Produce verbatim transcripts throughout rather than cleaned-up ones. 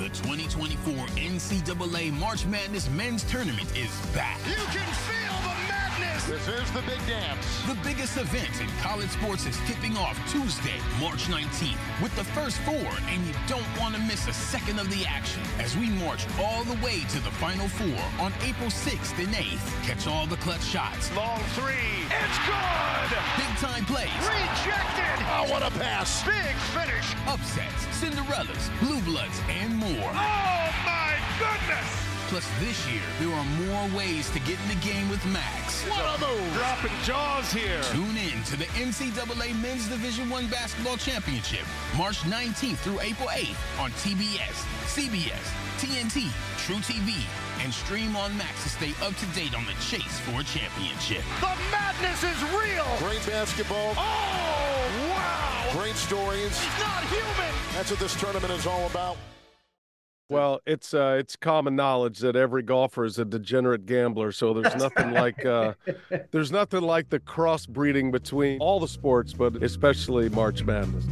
The twenty twenty-four N C double A March Madness Men's Tournament is back. You can feel the madness. This is the big dance. The biggest event in college sports is tipping off Tuesday, March nineteenth, with the first four, and you don't want to miss a second of the action as we march all the way to the Final Four on April sixth and eighth. Catch all the clutch shots. Long three. It's good. Big time plays. Rejected. Oh, what a pass. Big finish. Upsets, Cinderellas, Blue Bloods, and more. Oh, my goodness. Plus, this year, there are more ways to get in the game with Max. What a move. Dropping jaws here. Tune in to the N C double A Men's Division I Basketball Championship, March nineteenth through April eighth on T B S, C B S, T N T, True T V, and stream on Max to stay up to date on the chase for a championship. The madness is real. Great basketball. Oh, wow. Great stories. He's not human. That's what this tournament is all about. Well, it's uh, it's common knowledge that every golfer is a degenerate gambler. So there's nothing like uh, there's nothing like the crossbreeding between all the sports, but especially March Madness.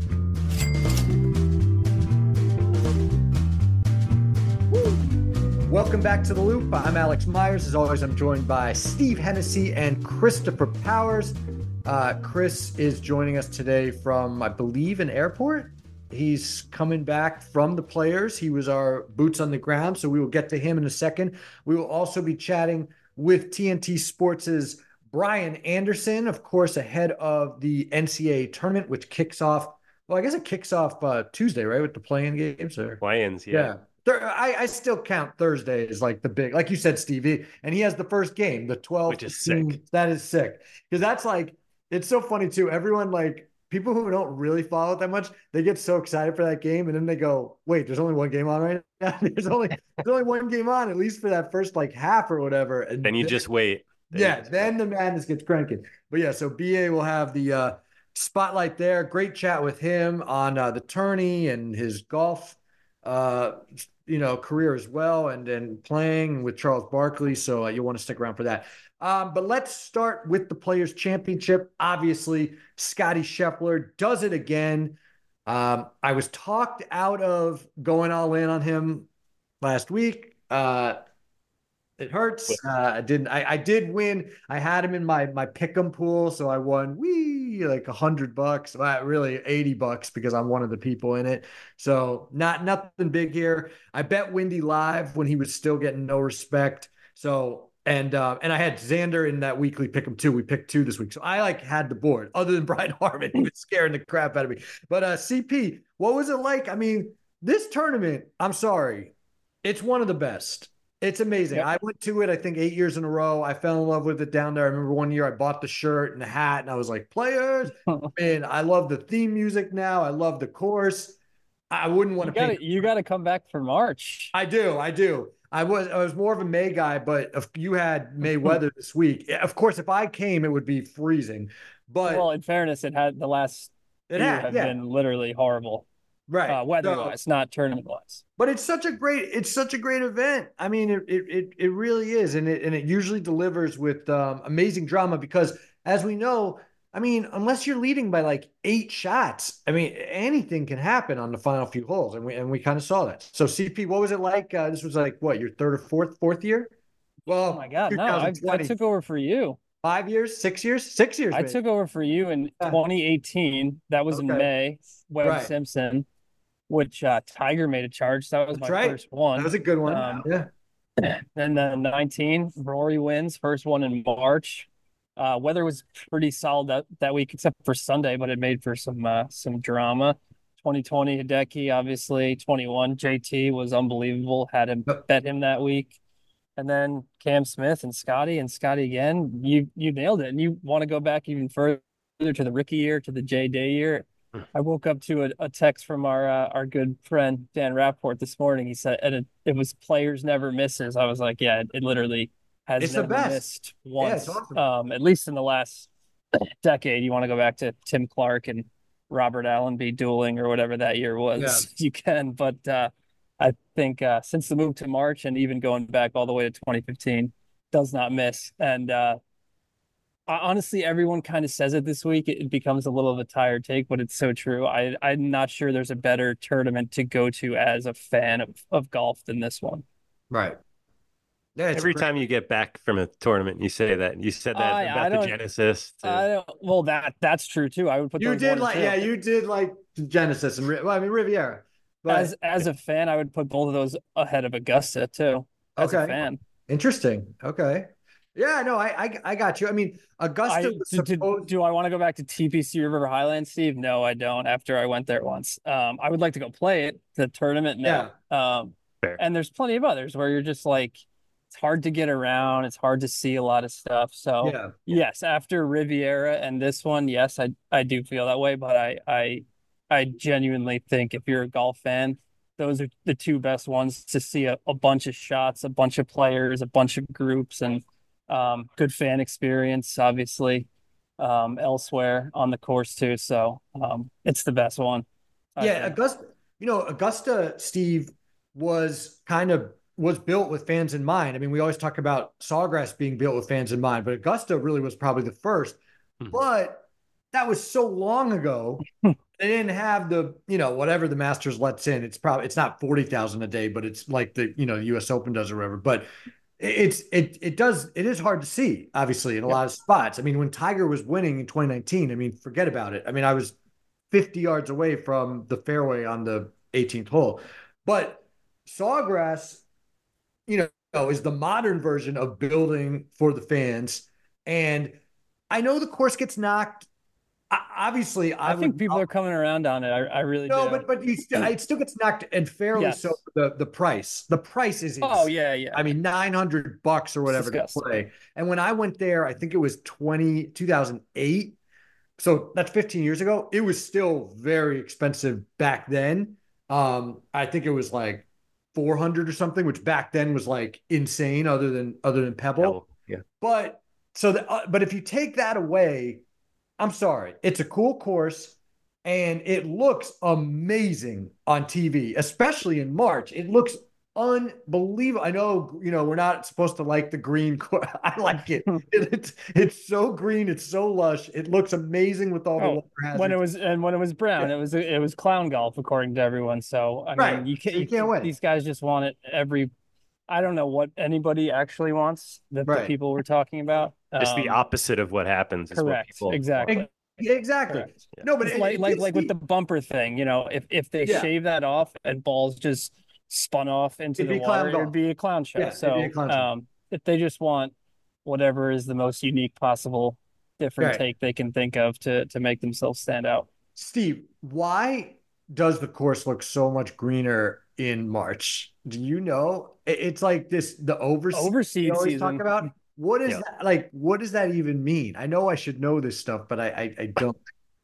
Welcome back to The Loop. I'm Alex Myers. As always, I'm joined by Steve Hennessy and Christopher Powers. Uh, Chris is joining us today from, I believe, an airport. He's coming back from the Players. He was our boots on the ground, so we will get to him in a second. We will also be chatting with T N T Sports' Brian Anderson, of course, ahead of the N C double A tournament, which kicks off, well, I guess it kicks off uh, Tuesday, right, with the play-in games? Or? Play-ins, yeah. yeah. I, I still count Thursday as like the big, like you said, Stevie, and he has the first game, the twelfth. Which is sick. That is sick. Because that's like, it's so funny too. Everyone, like, people who don't really follow it that much, they get so excited for that game, and then they go, wait, there's only one game on right now? there's only there's only one game on, at least for that first like half or whatever. And then you th- just wait. Then yeah, just then wait. the madness gets cranking. But yeah, so B A will have the uh, spotlight there. Great chat with him on uh, the tourney and his golf uh you know, career as well, and then playing with Charles Barkley. So uh, you'll want to stick around for that. Um, but let's start with the Players Championship. Obviously, Scottie Scheffler does it again. Um, I was talked out of going all in on him last week. Uh, it hurts. Uh, I didn't. I, I did win. I had him in my my pick'em pool, so I won. Wee like a hundred bucks. Well, really eighty bucks because I'm one of the people in it. So not nothing big here. I bet Windy live when he was still getting no respect. So and uh, and I had Xander in that weekly pick'em too. We picked two this week, so I like had the board. Other than Brian Harman, he was scaring the crap out of me. But uh, C P, what was it like? I mean, this tournament. I'm sorry, it's one of the best. It's amazing. Yep. I went to it, I think, eight years in a row. I fell in love with it down there. I remember one year I bought the shirt and the hat, and I was like, Players. And I love the theme music now. I love the course. I wouldn't want you to gotta, pick. You got to come back for March. I do. I do. I was I was more of a May guy, but if you had May weather this week, of course, if I came, it would be freezing. But well, in fairness, it had the last it year had, have yeah. been literally horrible. Right. Uh, weather-wise, so, not tournament-wise. But it's such a great, it's such a great event. I mean, it it it really is, and it and it usually delivers with um, amazing drama because, as we know, I mean, unless you're leading by like eight shots, I mean, anything can happen on the final few holes, and we and we kind of saw that. So, C P, what was it like? Uh, this was like what, your third or fourth fourth year? Well, oh my God, no, I, I took over for you. Five years, six years, six years. I maybe. took over for you in twenty eighteen. That was okay. in May. Webb right. Simpson. Which uh, Tiger made a charge. That was That's my right. first one. That was a good one. Um, yeah. And then nineteen, Rory wins, first one in March. Uh, weather was pretty solid that, that week, except for Sunday, but it made for some uh, some drama. twenty twenty, Hideki, obviously. twenty-one, J T was unbelievable. Had him bet him that week. And then Cam Smith and Scotty and Scotty again. You you nailed it. And you want to go back even further to the Ricky year, to the J Day year. I woke up to a, a text from our uh, our good friend Dan Rapport this morning. He said, and it, it was Players Never Misses. I was like, yeah, it, it literally has it's never the best. missed once. Yeah, it's awesome. Um, at least in the last decade. You want to go back to Tim Clark and Robert Allenby dueling or whatever that year was. Yeah. You can, but uh, I think uh, since the move to March and even going back all the way to twenty fifteen, does not miss. And uh, Uh, honestly, everyone kind of says it this week. It, it becomes a little of a tired take, but it's so true. I I'm not sure there's a better tournament to go to as a fan of, of golf than this one. Right. Yeah, it's Every great- time you get back from a tournament, you say that. You said that I- about I the don't- Genesis. to- I don't, well, that that's true too. I would put You those did one like, and two. yeah, you did like Genesis and Ri- well, I mean Riviera. But as as a fan, I would put both of those ahead of Augusta too. As a Okay. fan, interesting. Okay. Yeah, no, I, I I got you. I mean, Augusta I, was do, do, supposed. do I want to go back to T P C River Highlands, Steve? No, I don't. After I went there once, um, I would like to go play it. The tournament, no. Um, Fair. and there's plenty of others where you're just like, it's hard to get around. It's hard to see a lot of stuff. So Yeah. yes, after Riviera and this one, yes, I I do feel that way. But I I I genuinely think if you're a golf fan, those are the two best ones to see a, a bunch of shots, a bunch of players, a bunch of groups, and um, good fan experience, obviously, um, elsewhere on the course too. So um, it's the best one. I Yeah, think. Augusta. You know, Augusta, Steve, was kind of was built with fans in mind. I mean, we always talk about Sawgrass being built with fans in mind, but Augusta really was probably the first. Mhm. But that was so long ago. They didn't have the, you know, whatever the Masters lets in. It's probably it's not forty thousand a day, but it's like the, you know, the U S Open does or whatever. But it's it it does it is hard to see, obviously, in a lot of spots. I mean, when Tiger was winning in twenty nineteen, I mean, forget about it. I mean, I was fifty yards away from the fairway on the eighteenth hole. But Sawgrass, you know, is the modern version of building for the fans. And I know the course gets knocked. I- Obviously, I, I think would, people are coming around on it. I, I really no, do. but but you still, it still gets knocked, and fairly Yes. so. The the price, the price is Oh insane. yeah, yeah. I mean, nine hundred bucks or whatever to disgusting. play. And when I went there, I think it was twenty, two thousand eight. So that's fifteen years ago. It was still very expensive back then. Um, I think it was like four hundred or something, which back then was like insane other than, other than Pebble. Hell, yeah. But so the, uh, but if you take that away, I'm sorry, it's a cool course and it looks amazing on T V, especially in March. It looks unbelievable. I know, you know, we're not supposed to like the green course. I like it. it. It's it's so green, it's so lush. It looks amazing with all the Oh, water hazards. when it was and when it was brown, Yeah. it was it was clown golf according to everyone. So I Right. mean, you So can't you can't win. These guys just want it every. I don't know what anybody actually wants that Right. the people were talking about. It's the Um, opposite of what happens. Is what correct. people Exactly. exactly. Correct. No, but It's it- like it like gives like with me- the bumper thing, you know, if if they Yeah. shave that off and balls just spun off into It'd the be clown water, it golf. would be a clown show. Yeah, it'd so be a clown show. um, if they just want whatever is the most unique possible, different Right. take they can think of to to make themselves stand out. Steve, why does the course look so much greener in March? Do you know? It- It's like this the overseas we Overseed always season. talk about. What is Yeah. that like? What does that even mean? I know I should know this stuff, but I I, I don't.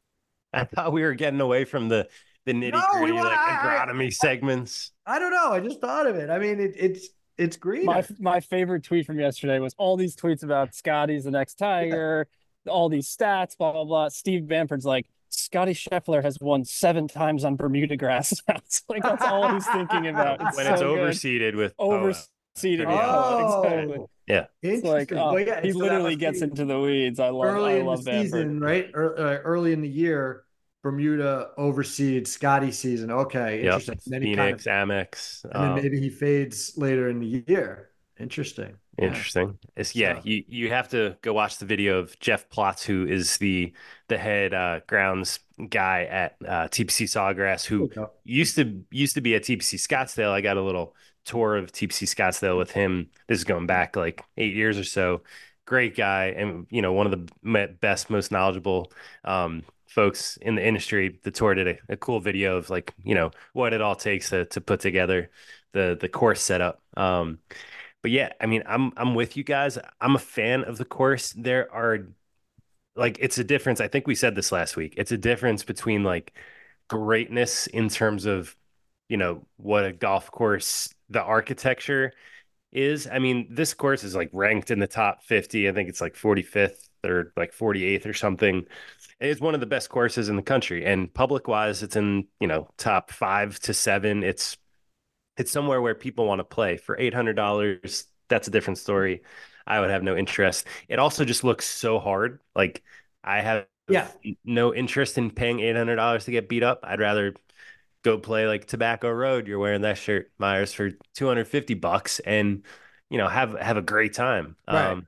I thought we were getting away from the the nitty No, we gritty want- like I- I- agronomy segments. I don't know. I just thought of it. I mean, it, it's it's greener. My my favorite tweet from yesterday was all these tweets about Scotty's the next Tiger, all these stats, blah blah blah. Steve Bamford's like, Scotty Scheffler has won seven times on Bermuda grass. It's like that's all he's thinking about. It's When so it's good. overseeded with P O A. Overseeded. Oh, exactly. Yeah. It's like interesting. oh, Well, yeah, he so that literally must gets be into the weeds. I love early I in the love Bamford. season, right? Ear- uh, early in the year, Bermuda overseeded Scotty season. Okay, Yep. interesting. And then he kind Phoenix, of, Amex. and then um, maybe he fades later in the year. Interesting. Yeah. Interesting. It's yeah, So- you you have to go watch the video of Jeff Plotz, who is the the head uh, grounds guy at uh, T P C Sawgrass, who Okay. used to used to be at T P C Scottsdale. I got a little tour of T P C Scottsdale with him. This is going back like eight years or so. Great guy, and you know, one of the me- best, most knowledgeable um, folks in the industry. The tour did a, a cool video of like you know what it all takes to to put together the the course setup. Um, but yeah, I mean, I'm I'm with you guys. I'm a fan of the course. There are like it's a difference. I think we said this last week. It's a difference between like greatness in terms of you know what a golf course, the architecture is. I mean, this course is like ranked in the top fifty. I think it's like forty-fifth or like forty-eighth or something. It's one of the best courses in the country, and public wise, it's in you know top five to seven. It's it's somewhere where people want to play for eight hundred dollars. that's a different story. I would have no interest. It also just looks so hard. Like I have Yeah. no interest in paying eight hundred dollars to get beat up. I'd rather go play like Tobacco Road. You're wearing that shirt, Myers, for two hundred fifty bucks and, you know, have, have a great time. Right. Um,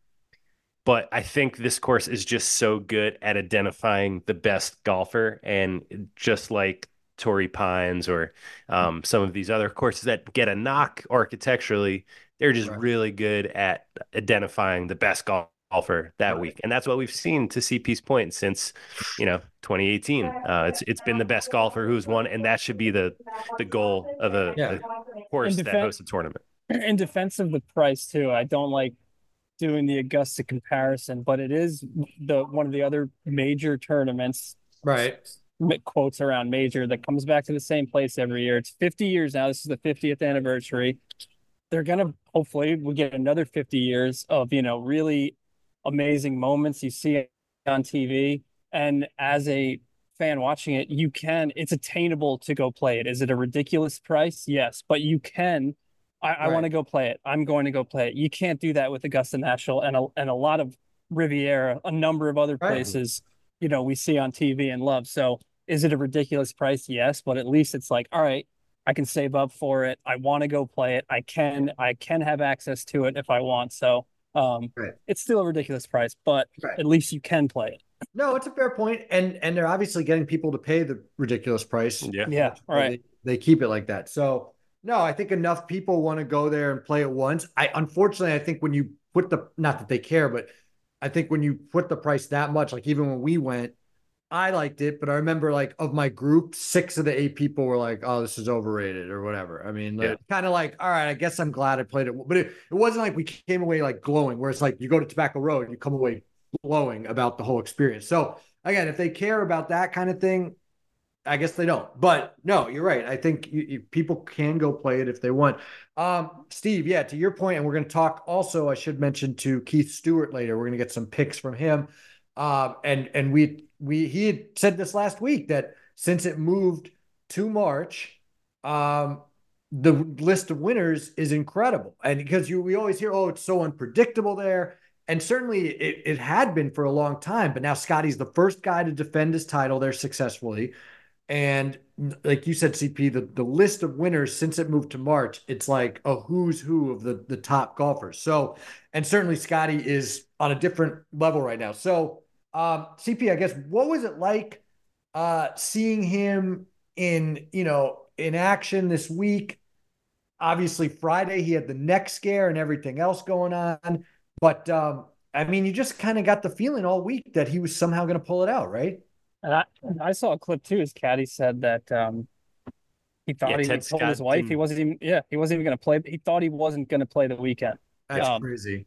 but I think this course is just so good at identifying the best golfer. And just like Torrey Pines or um, some of these other courses that get a knock architecturally, they're just Right. really good at identifying the best golfer that Right. week. And that's what we've seen, to C P's point, since, you know, twenty eighteen. Uh, it's it's been the best golfer who's won, and that should be the the goal of a, Yeah. a course In that defen- hosts a tournament. In defense of the price too, I don't like doing the Augusta comparison, but it is the one of the other major tournaments, Right. quotes around major, that comes back to the same place every year. It's fifty years now. This is the fiftieth anniversary. They're gonna hopefully we get another fifty years of, you know, really amazing moments you see on T V. And as a fan watching it, you can, it's attainable to go play it. Is it a ridiculous price? Yes, but you can. I, I Right. want to go play it. I'm going to go play it. You can't do that with Augusta National and a, and a lot of Riviera, a number of other Right. places, you know, we see on T V and love. So is it a ridiculous price? Yes, but at least it's like, all right, I can save up for it. I want to go play it. I can, I can have access to it if I want. So um, Right. it's still a ridiculous price, but Right. at least you can play it. No, it's a fair point, and and they're obviously getting people to pay the ridiculous price. Yeah. Yeah, all right. They, they keep it like that. So no, I think enough people want to go there and play it once. I unfortunately, I think when you put the, not that they care, but I think when you put the price that much, like even when we went, I liked it, but I remember like of my group, six of the eight people were like, "Oh, this is overrated" or whatever. I mean, Yeah. kind of like, all right, I guess I'm glad I played it, but it, it wasn't like we came away like glowing. Where it's like you go to Tobacco Road and you come away glowing about the whole experience. So again, if they care about that kind of thing, I guess they don't. But no, you're right. I think you, you, people can go play it if they want. Um, Steve, yeah, to your point, and we're going to talk also, I should mention, to Keith Stewart later. We're going to get some picks from him. Um, and and we we he had said this last week that since it moved to March, um, the list of winners is incredible. And because you we always hear, oh, it's so unpredictable there. And certainly it, it had been for a long time, but now Scotty's the first guy to defend his title there successfully. And like you said, C P, the, the list of winners since it moved to March, it's like a who's who of the, the top golfers. So, and certainly Scotty is on a different level right now. So, um, C P, I guess, what was it like uh, seeing him in, you know, in action this week? Obviously, Friday, he had the neck scare and everything else going on. But, um, I mean, you just kind of got the feeling all week that he was somehow going to pull it out, right? And I, I saw a clip too. His caddy said that um, he thought Yeah, he Ted told his Scott wife didn't- he wasn't even. Yeah, he wasn't even going to play. He thought he wasn't going to play the weekend. That's Um, crazy.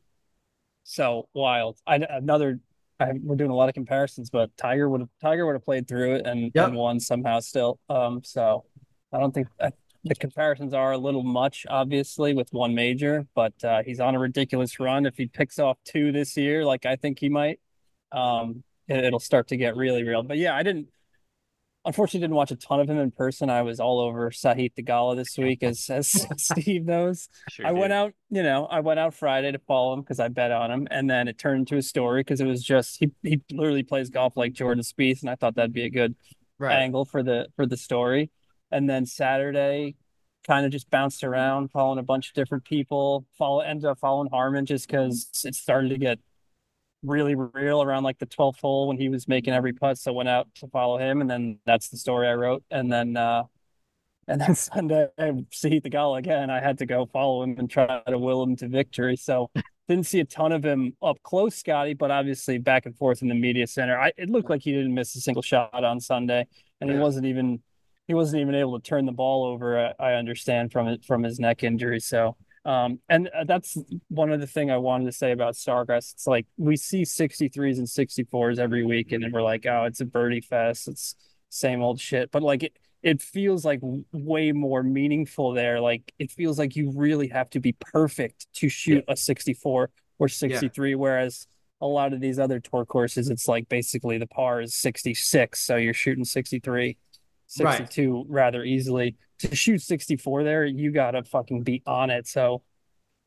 So wild. I another. I, we're doing a lot of comparisons, but Tiger would have Tiger would have played through it and, Yep. and won somehow still. Um, so I don't think I, the comparisons are a little much, obviously, with one major, but uh, he's on a ridiculous run. If he picks off two this year, like I think he might, um, it, it'll start to get really real. But yeah, I didn't. Unfortunately, didn't watch a ton of him in person. I was all over Sahith Theegala this week, as as Steve knows. Sure I went did. out, you know, I went out Friday to follow him because I bet on him, and then it turned into a story because it was just he he literally plays golf like Jordan Spieth, and I thought that'd be a good Right. angle for the for the story. And then Saturday, kind of just bounced around, following a bunch of different people. Follow ended up following Harman just because it started to get really real around like the twelfth hole when he was making every putt. So went out to follow him, and then that's the story I wrote. And then uh and then Sunday I see the gala again. I had to go follow him and try to will him to victory. So didn't see a ton of him up close, Scotty, but obviously back and forth in the media center. I it looked like he didn't miss a single shot on Sunday, and he Yeah. wasn't even he wasn't even able to turn the ball over. I, I understand from it from his neck injury. So. Um, and that's one of the thing I wanted to say about Stargrass. It's like we see sixty-threes and sixty-fours every week, and then we're like, oh, it's a birdie fest. It's same old shit. But like it, it feels like way more meaningful there. Like it feels like you really have to be perfect to shoot a sixty-four or sixty-three, whereas a lot of these other tour courses, it's like basically the par is sixty-six, so you're shooting sixty-three, sixty-two rather easily. To shoot sixty-four there, you gotta fucking be on it. So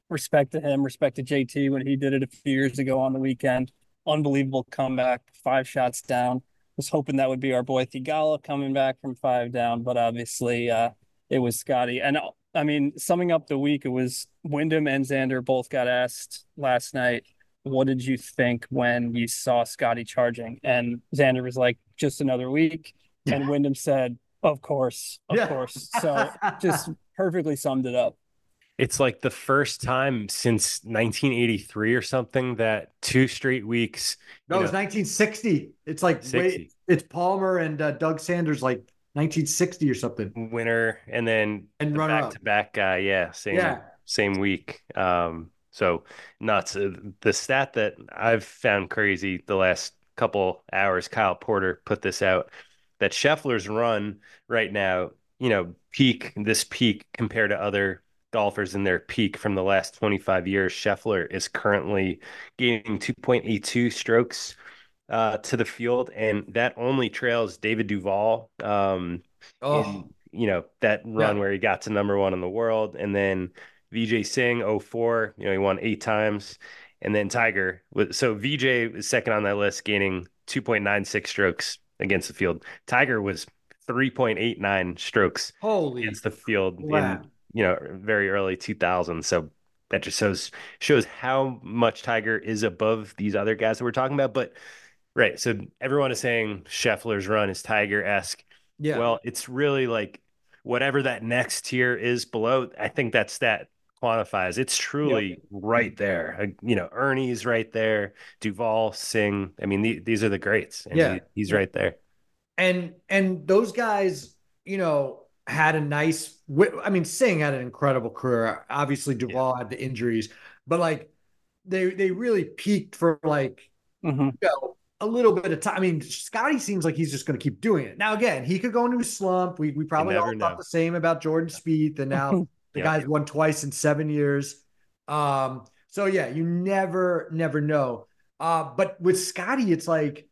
respect to him, respect to J T when he did it a few years ago on the weekend. Unbelievable comeback, five shots down. Was hoping that would be our boy Thigala coming back from five down, but obviously uh, it was Scotty. And I mean, summing up the week, it was Wyndham and Xander both got asked last night, what did you think when you saw Scotty charging? And Xander was like, just another week. Yeah. And Wyndham said, of course, of Yeah. course. So just perfectly summed it up. It's like the first time since nineteen eighty-three or something that two straight weeks. No, it was nineteen sixty. It's like, wait, it's Palmer and uh, Doug Sanders, like nineteen sixty or something. Winner and then And the runner-up. back-to-back guy. Yeah, same Yeah. same week. Um, so nuts. Uh, The stat that I've found crazy the last couple hours, Kyle Porter put this out, that Scheffler's run right now, you know, peak, this peak compared to other golfers in their peak from the last twenty-five years, Scheffler is currently gaining two point eight two strokes uh, to the field, and that only trails David Duval. Um, Oh, in, you know, that run Yeah. where he got to number one in the world, and then Vijay Singh oh four, you know, he won eight times, and then Tiger was so V J is second on that list, gaining two point nine six strokes against the field. Tiger was three point eight nine strokes holy. against the field Wow. in, you know, very early two thousands. So that just shows shows how much Tiger is above these other guys that we're talking about. But right, so everyone is saying Scheffler's run is Tiger-esque. Yeah. Well, it's really like whatever that next tier is below. I think that stat quantifies. It's truly right there. Uh, You know, Ernie's right there. Duval, Singh. I mean, the, these are the greats. And Yeah. he- he's Yeah. right there. And and those guys, you know, had a nice. wi- I mean, Singh had an incredible career. Obviously, Duvall had the injuries, but like they they really peaked for like Mm-hmm. you know, a little bit of time. I mean, Scotty seems like he's just going to keep doing it. Now, again, he could go into a slump. We we probably all never thought know. the same about Jordan Spieth, and now the Yeah. guy's won twice in seven years. Um, so yeah, you never never know. Uh, but with Scotty, it's like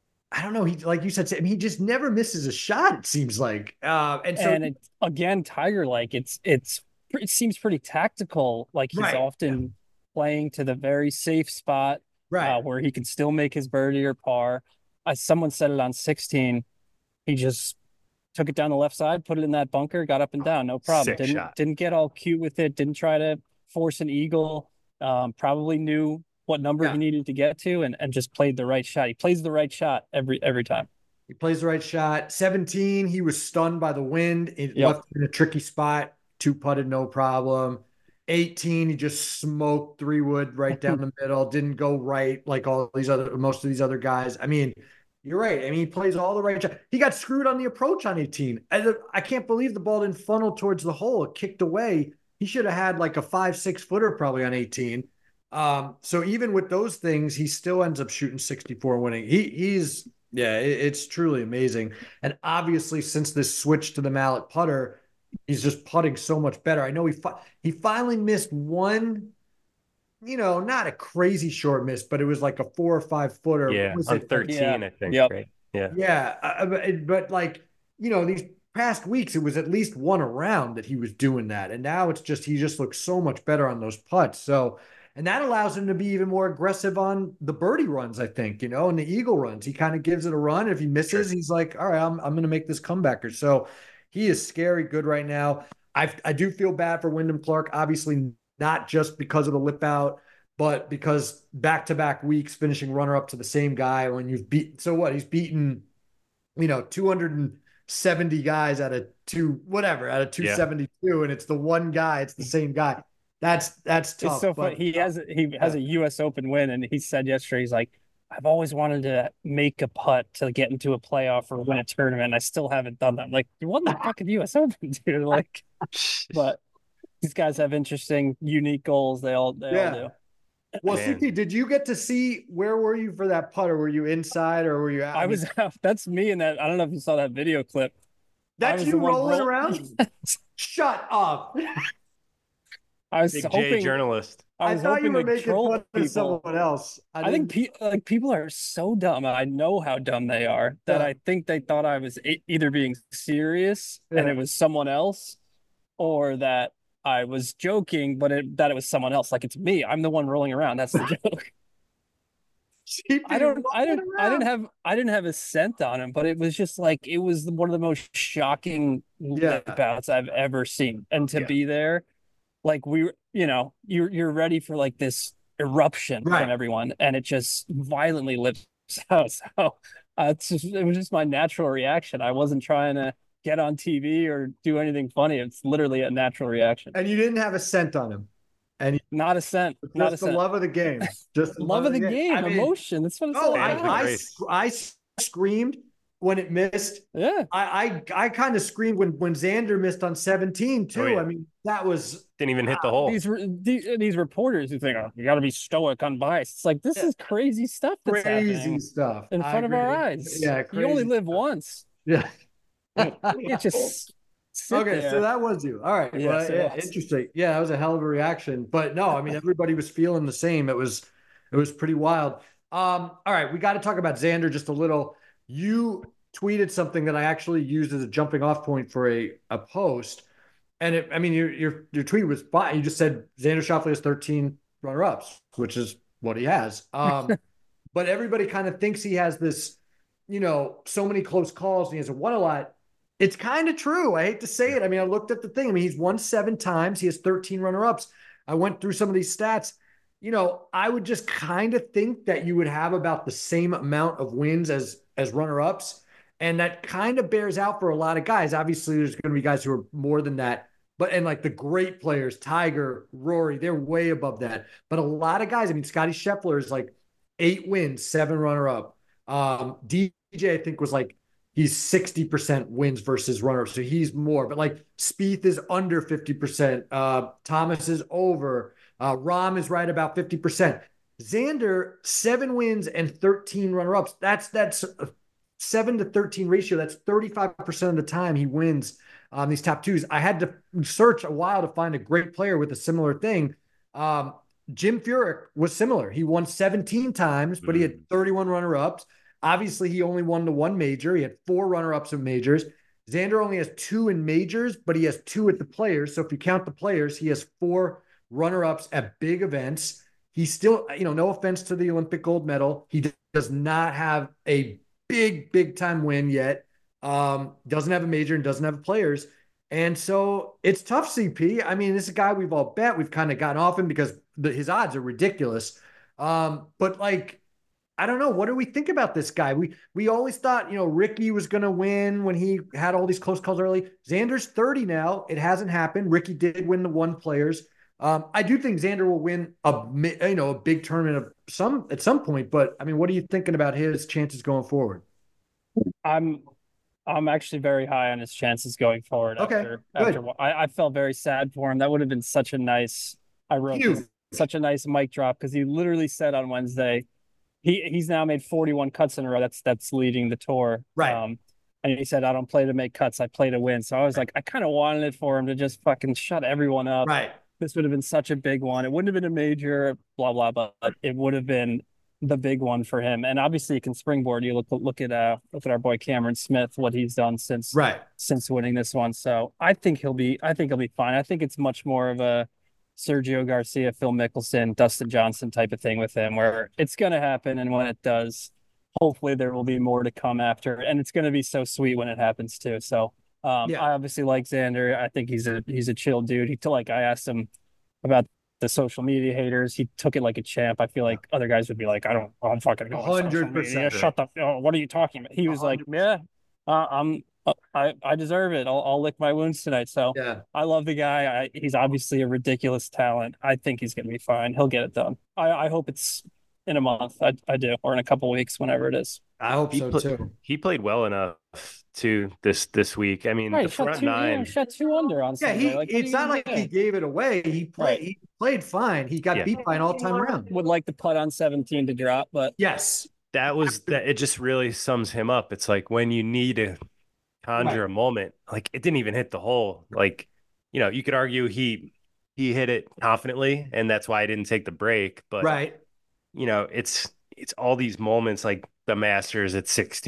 I don't know. He like you said, I mean, he just never misses a shot. It seems like, uh, and so And it, again, Tiger, like it's it's it seems pretty tactical. Like he's Right. often playing to the very safe spot right, uh, where he can still make his birdie or par. As someone said it on sixteen, he just took it down the left side, put it in that bunker, got up and down, no problem. Sick didn't shot. didn't get all cute with it. Didn't try to force an eagle. Um, probably knew what number Yeah. he needed to get to, and and just played the right shot. He plays the right shot every every time. he plays the right shot. seventeen, he was stunned by the wind. It Yep. left him in a tricky spot. Two putted, no problem. eighteen, he just smoked three wood right down the middle. Didn't go right like all these other, most of these other guys. I mean, you're right. I mean, he plays all the right shot. He got screwed on the approach on eighteen. I, I can't believe the ball didn't funnel towards the hole. It kicked away. He should have had like a five, six footer probably on eighteen. Um, so even with those things, he still ends up shooting sixty-four winning. He he's yeah, it, it's truly amazing. And obviously, since this switch to the mallet putter, he's just putting so much better. I know he fi- he finally missed one, you know, not a crazy short miss, but it was like a four or five footer. What Yeah, was on it? thirteen, Yeah. I think. Yep. Right. Yeah. Yeah, uh, but, but like you know, these past weeks it was at least one around that he was doing that, and now it's just he just looks so much better on those putts. So, and that allows him to be even more aggressive on the birdie runs, I think, you know, and the eagle runs. He kind of gives it a run. If he misses, Sure. he's like, all right, I'm I'm going to make this comebacker. So he is scary good right now. I I do feel bad for Wyndham Clark, obviously not just because of the lip out, but because back to back weeks finishing runner up to the same guy when you've beat. So what? He's beaten, you know, two hundred seventy guys out of two, whatever, out of two seventy-two, and it's the one guy, it's the same guy. That's that's tough. It's so but- funny. He has he has a U S Open win, and he said yesterday, he's like, I've always wanted to make a putt to get into a playoff or win a tournament. And I still haven't done that. I'm like, you won the fucking U S Open, dude. Like, but these guys have interesting, unique goals. They all they Yeah. all do. Well, Man. C T, did you get to see where were you for that putter? Were you inside or were you out? I was that's me in that. I don't know if you saw that video clip. I That's was you the one rolling roll- around? Shut up. I was Big J hoping journalist. I I, was thought you hoping were to making troll fun people. of someone else. I, I think didn't- pe- like people are so dumb. I know how dumb they are that Yeah. I think they thought I was e- either being serious and Yeah. it was someone else, or that I was joking, but it, that it was someone else. Like it's me. I'm the one rolling around. That's the joke. I don't, I didn't, I didn't have, I didn't have a cent on him, but it was just like it was one of the most shocking Yeah. bouts I've ever seen, and to Yeah. be there, like we, were- you know, you're you're ready for like this eruption Right. from everyone, and it just violently lips out. So uh, it's just, it was just my natural reaction. I wasn't trying to get on T V or do anything funny. It's literally a natural reaction. And you didn't have a cent on him. And Not a cent. Not a just the cent. love of the game. Just the Love of the game, I mean, emotion. That's what it's oh, all I, about. I, Grace. I screamed when it missed. Yeah. I I, I kind of screamed when when Xander missed on seventeen too. Oh, yeah. I mean, that was Didn't even hit the hole. These, re- these these reporters who think, oh, you got to be stoic, unbiased. It's like this Yeah. is crazy stuff that's crazy happening stuff in I front of our agree. eyes. Yeah, you only crazy live stuff. once. Yeah. You just sit Okay, there. so that was you. All right. Yes, well, it yeah, was. interesting. Yeah, that was a hell of a reaction. But no, I mean, everybody was feeling the same. It was it was pretty wild. Um, all right, we got to talk about Xander just a little. You tweeted something that I actually used as a jumping off point for a, a post. And it, I mean, your your your tweet was fine. You just said Xander Schauffele has thirteen runner-ups, which is what he has. Um, but everybody kind of thinks he has this, you know, so many close calls and he hasn't won a lot. It's kind of true. I hate to say it. I mean, I looked at the thing. I mean, he's won seven times. He has thirteen runner-ups. I went through some of these stats. You know, I would just kind of think that you would have about the same amount of wins as as runner-ups. And that kind of bears out for a lot of guys. Obviously, there's going to be guys who are more than that. But and like the great players, Tiger, Rory, they're way above that. But a lot of guys, I mean, Scotty Scheffler is like eight wins, seven runner-up. Um, D J, I think, was like he's sixty percent wins versus runner-up. So he's more. But like Spieth is under fifty percent. Uh, Thomas is over. Uh, Rahm is right about fifty percent. Xander, seven wins and thirteen runner-ups. That's that's a seven to thirteen ratio. That's thirty-five percent of the time he wins um, these top twos. I had to search a while to find a great player with a similar thing. Um, Jim Furyk was similar. He won seventeen times, but he had thirty-one runner-ups. Obviously, he only won the one major. He had four runner-ups in majors. Xander only has two in majors, but he has two at the players. So if you count the players, he has four runner-ups at big events. He still, you know, no offense to the Olympic gold medal, he does not have a big, big time win yet. Um, doesn't have a major and doesn't have players. And so it's tough, C P. I mean, this is a guy we've all bet. We've kind of gotten off him because the, his odds are ridiculous. Um, but like, I don't know. What do we think about this guy? We we always thought, you know, Ricky was going to win when he had all these close calls early. Xander's thirty now. It hasn't happened. Ricky did win the one players. Um, I do think Xander will win a you know a big tournament of some at some point. But I mean, what are you thinking about his chances going forward? I'm I'm actually very high on his chances going forward. Okay, After, good. after I, I felt very sad for him. That would have been such a nice. I wrote Huge. this, such a nice mic drop because he literally said on Wednesday, he he's now made forty-one cuts in a row. That's that's leading the tour. Right. Um, and he said, I don't play to make cuts. I play to win. So I was like, I kind of wanted it for him to just fucking shut everyone up. Right. This would have been such a big one. It wouldn't have been a major, blah, blah, blah, but it would have been the big one for him. And obviously you can springboard. You look look at uh look at our boy Cameron Smith, what he's done since Right. since winning this one. So I think he'll be I think he'll be fine. I think it's much more of a Sergio Garcia, Phil Mickelson, Dustin Johnson type of thing with him, where it's gonna happen, and when it does, hopefully there will be more to come after. And it's gonna be so sweet when it happens too. So Um, Yeah. I obviously like Xander. I think he's a he's a chill dude. He like I asked him about the social media haters. He took it like a champ. I feel like other guys would be like, I don't, I'm fucking going social one hundred media. percent. Shut the. Oh, what are you talking about? He was like, yeah, uh, I'm. Uh, I I deserve it. I'll I'll lick my wounds tonight. So Yeah. I love the guy. I, he's obviously a ridiculous talent. I think he's gonna be fine. He'll get it done. I I hope it's in a month. I I do, or in a couple weeks, whenever it is. I hope He, so pla- too. he played well enough too this this week. I mean, Right, the shot front two, yeah, nine. shot two under on Yeah, Sunday. he. Like, what are it's you not gonna like do? he gave it away. He played. Right. He played fine. He got Yeah. beat by an all-time round. Would like the putt on seventeen to drop, but Yes. That was that. It just really sums him up. It's like when you need to conjure a moment, like it didn't even hit the hole. Like, you know, you could argue he he hit it confidently, and that's why I didn't take the break. But Right. you know, it's it's all these moments like the Masters at sixteen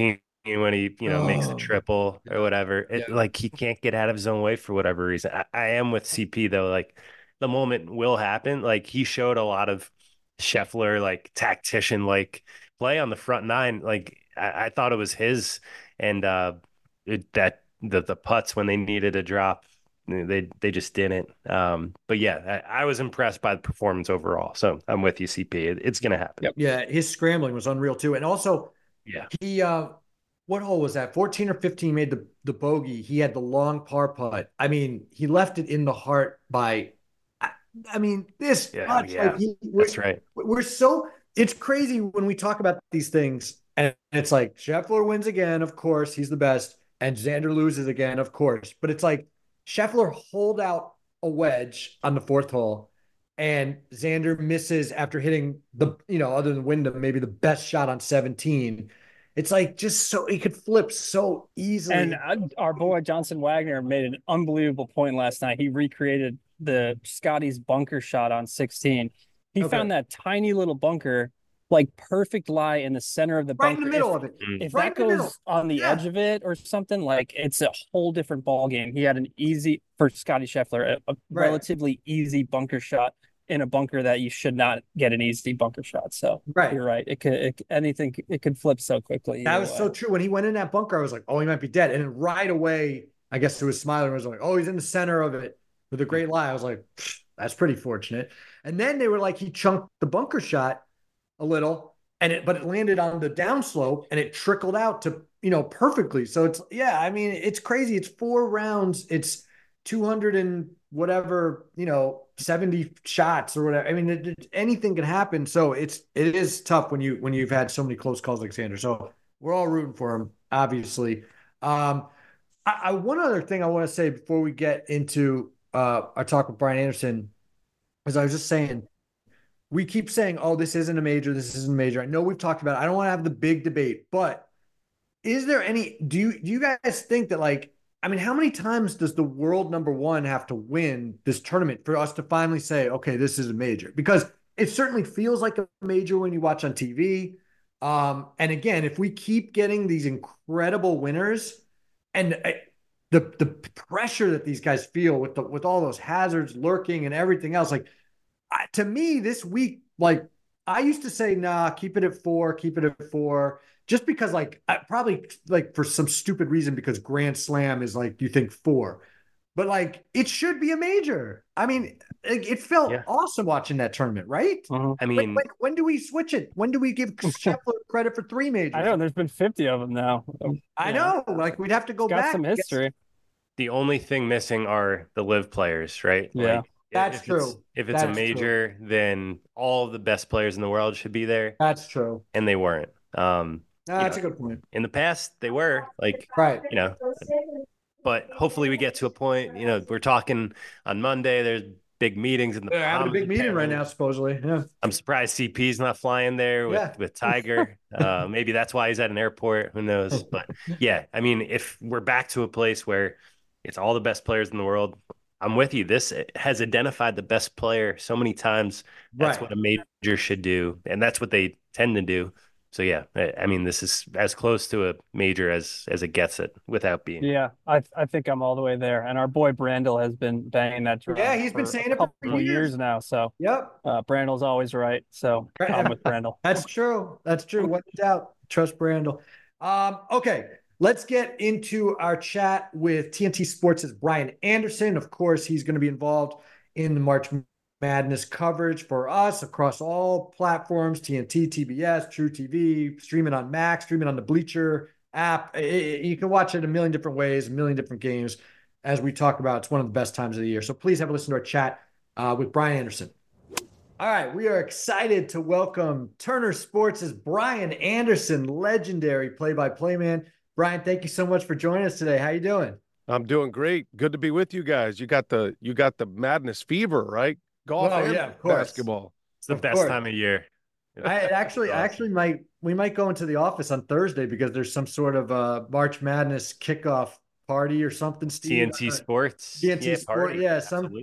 when he, you know, makes a Oh, triple or whatever. It, yeah. like he can't get out of his own way for whatever reason. I, I am with C P though. Like the moment will happen. Like he showed a lot of Scheffler, like tactician, like play on the front nine. Like I, I thought it was his, and uh, it, that the the putts when they needed a drop, they they just didn't. Um, but yeah, I, I was impressed by the performance overall. So I'm with you, C P. It, it's gonna happen. Yep. Yeah, his scrambling was unreal too. And also, Yeah. he uh what hole was that? fourteen or fifteen made the the bogey. He had the long par putt. I mean, he left it in the heart by I, I mean, this Yeah, putt, yeah. like he, we're, That's right. we're so it's crazy when we talk about these things, and it's like Scheffler wins again, of course, he's the best, and Xander loses again, of course. But it's like Scheffler holed out a wedge on the fourth hole, and Xander misses after hitting the, you know, other than Wyndham, maybe the best shot on seventeen. It's like just so he could flip so easily. And uh, our boy Johnson Wagner made an unbelievable point last night. He recreated the Scotty's bunker shot on sixteen. He Okay. found that tiny little bunker, like perfect lie in the center of the right bunker. in the middle if, of it. if Right that in the goes middle. on the Yeah. edge of it or something, like it's a whole different ball game. He had an easy for Scotty Scheffler, a, a Right. relatively easy bunker shot in a bunker that you should not get an easy bunker shot. So Right. you're right. It could it, anything it could flip so quickly. That either was way. so true. When he went in that bunker, I was like, oh, he might be dead. And then right away, I guess it was Smiler was like, oh, he's in the center of it with a great lie. I was like, that's pretty fortunate. And then they were like, he chunked the bunker shot a little, and it, but it landed on the downslope and it trickled out to, you know, perfectly. So it's, yeah, I mean, it's crazy. It's four rounds. It's two hundred and whatever, you know, seventy shots or whatever. I mean, it, it, anything can happen. So it's, it is tough when you, when you've had so many close calls like Xander. So we're all rooting for him, obviously. Um, I, I one other thing I want to say before we get into uh, our talk with Brian Anderson, as I was just saying, we keep saying, oh, this isn't a major, this isn't a major. I know we've talked about it. I don't want to have the big debate, but is there any, do you, do you guys think that, like, I mean, how many times does the world number one have to win this tournament for us to finally say, okay, this is a major? Because it certainly feels like a major when you watch on T V. Um, and again, if we keep getting these incredible winners and uh, the the pressure that these guys feel with the, with all those hazards lurking and everything else, like, I, to me, this week, like, I used to say, nah, keep it at four, keep it at four, just because, like, I, probably like for some stupid reason, because Grand Slam is like, you think four, but like, it should be a major. I mean, it, it felt Yeah. awesome watching that tournament, right? Mhm. I When, mean, when, when do we switch it? When do we give Scheffler credit for three majors? I know there's been fifty of them now. I Yeah. know, like, we'd have to go It's got back. some history. the only thing missing are the live players, right? Yeah. Like, That's if it's- true. If it's That's a true. major, then all of the best players in the world should be there, That's true. and they weren't. Um, No, you that's know, a good point. in the past, they were like, Right. you know, but hopefully we get to a point. You know, we're talking on Monday. There's big meetings in the. They're having a Bahamas, big meeting right apparently. now, supposedly. Yeah. I'm surprised C P's not flying there with, Yeah. with Tiger. uh, maybe that's why he's at an airport. Who knows? But yeah, I mean, if we're back to a place where it's all the best players in the world, I'm with you. This has identified the best player so many times. That's Right. what a major should do. And that's what they tend to do. So yeah, I, I mean, this is as close to a major as as it gets it without being. Yeah, I I think I'm all the way there. And our boy Brandel has been banging that drum. Yeah, he's been for saying a it for couple years. years now. So Yep. uh, Brandel's always right. So I'm with Brandel. That's true. That's true. What doubt? Trust Brandel. Um, okay. Let's get into our chat with T N T Sports' Brian Anderson. Of course, he's going to be involved in the March Madness coverage for us across all platforms, T N T, T B S, True T V, streaming on Max, streaming on the Bleacher app. You can watch it a million different ways, a million different games. As we talk about, it's one of the best times of the year. So please have a listen to our chat uh, with Brian Anderson. All right, we are excited to welcome Turner Sports' Brian Anderson, legendary play-by-play man. Brian, thank you so much for joining us today. How you doing? I'm doing great. Good to be with you guys. You got the you got the madness fever, right? Golf Well, and yeah, of course. basketball. It's the Of best course. time of year. I actually, I actually might, we might go into the office on Thursday because there's some sort of uh March Madness kickoff party or something. Steve. T N T Uh, Sports. T N T yeah, Sport, party. yeah, some- Absolutely.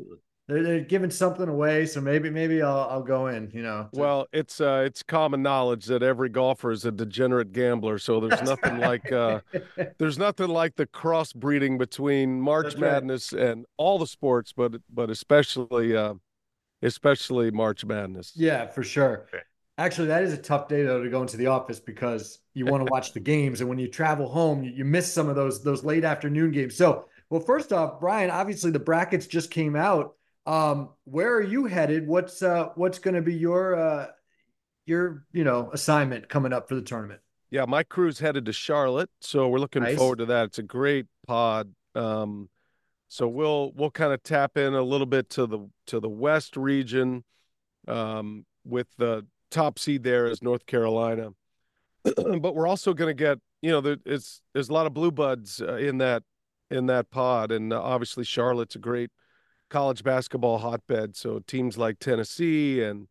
they're, they're giving something away, so maybe maybe I'll I'll go in. You know. to- Well, it's uh, it's common knowledge that every golfer is a degenerate gambler. So there's nothing like uh, there's nothing like the crossbreeding between March That's right. Madness and all the sports, but but especially uh, especially March Madness. Yeah, for sure. Okay. Actually, that is a tough day though to go into the office because you want to watch the games, and when you travel home, you, you miss some of those those late afternoon games. So, well, first off, Brian, obviously the brackets just came out. Um, where are you headed? What's uh what's going to be your uh your you know assignment coming up for the tournament? Yeah, my crew's headed to Charlotte, so we're looking Nice. forward to that. It's a great pod. Um, so we'll we'll kind of tap in a little bit to the to the West region, um, with the top seed there is North Carolina, but we're also going to get you know there, it's there's a lot of blue buds uh, in that in that pod, and uh, obviously Charlotte's a great college basketball hotbed. So teams like Tennessee and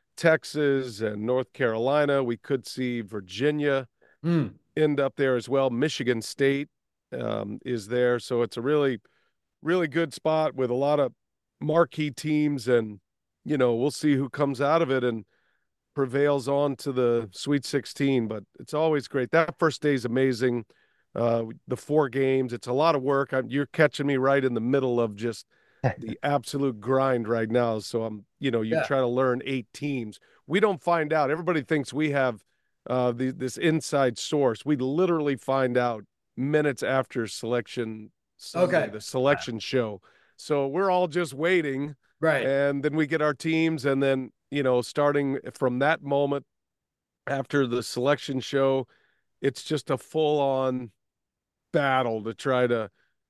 Texas and North Carolina, we could see Virginia Mm. end up there as well. Michigan State um, is there. So it's a really, really good spot with a lot of marquee teams. And, you know, we'll see who comes out of it and prevails on to the Sweet sixteen. But it's always great. That first day is amazing. Uh, the four games, it's a lot of work. I'm, you're catching me right in the middle of just the absolute grind right now. So I'm, you know, you Yeah. try to learn eight teams. We don't find out. Everybody thinks we have uh, the, this inside source. We literally find out minutes after selection Sunday, Okay. the selection show. So we're all just waiting, Right. and then we get our teams, and then, you know, starting from that moment after the selection show, it's just a full-on battle to try to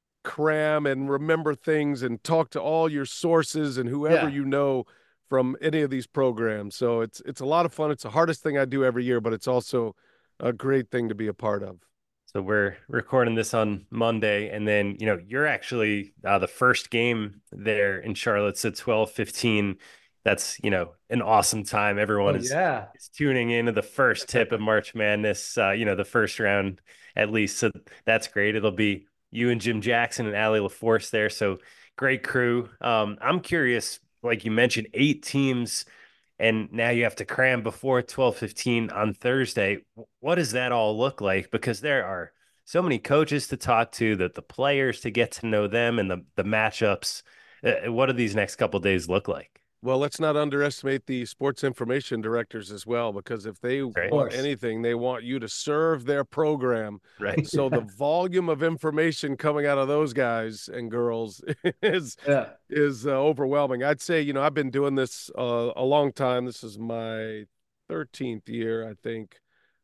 cram and remember things and talk to all your sources and whoever Yeah. you know from any of these programs. So it's it's a lot of fun. It's the hardest thing I do every year, but it's also a great thing to be a part of. So we're recording this on Monday, and then you know you're actually uh, the first game there in Charlotte's at twelve fifteen. That's you know an awesome time. Everyone Oh, is, yeah. is tuning into the first tip of March Madness. Uh, you know the first round at least. So that's great. It'll be you and Jim Jackson and Allie LaForce there. So great crew. Um, I'm curious, like you mentioned, eight teams, and now you have to cram before twelve fifteen on Thursday. What does that all look like? Because there are so many coaches to talk to, that the players to get to know them, and the the matchups. Uh, what do these next couple of days look like? Well, let's not underestimate the sports information directors as well, because if they Right. want course. anything, they want you to serve their program. Right. So the volume of information coming out of those guys and girls is Yeah. is uh, overwhelming. I'd say, you know, I've been doing this uh, a long time. This is my thirteenth year, I think.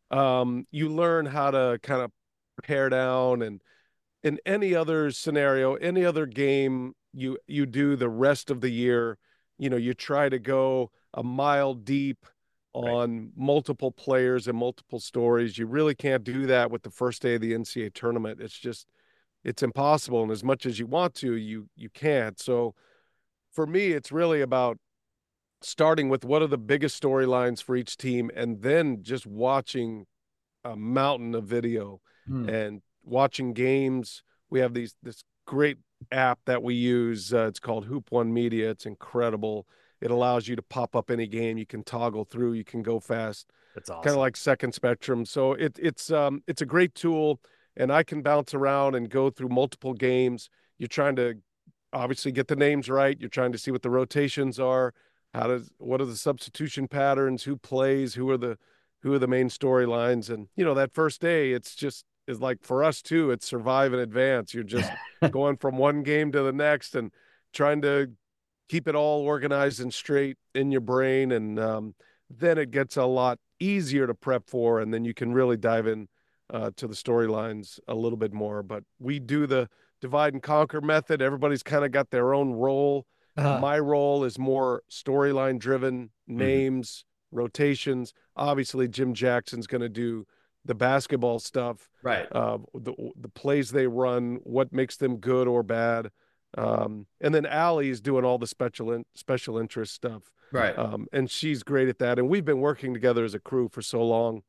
Um, you learn how to kind of pare down, and in any other scenario, any other game you you do the rest of the year, you know, you try to go a mile deep on multiple players and multiple stories. You really can't do that with the first day of the N C double A tournament. It's just it's impossible, and as much as you want to, you you can't. So for me, it's really about starting with what are the biggest storylines for each team, and then just watching a mountain of video Hmm. and watching games. We have these this great app that we use. Uh, it's called Hoop One Media. It's incredible. It allows you to pop up any game. You can toggle through. You can go fast. That's awesome. Kind of like Second Spectrum. So it, it's um it's a great tool, and I can bounce around and go through multiple games. You're trying to obviously get the names right. You're trying to see what the rotations are. How does what are the substitution patterns? Who plays? Who are the who are the main storylines? And you know that first day, it's just is like for us too. It's survive and advance. You're just going from one game to the next and trying to keep it all organized and straight in your brain. And um, then it gets a lot easier to prep for, and then you can really dive in uh, to the storylines a little bit more. But we do the divide and conquer method. Everybody's kind of got their own role. Uh-huh. My role is more storyline driven, names, rotations. Obviously, Jim Jackson's going to do the basketball stuff, Right. uh, the the plays they run, what makes them good or bad, um, and then Allie is doing all the special in, special interest stuff, Right. um, and she's great at that. And we've been working together as a crew for so long.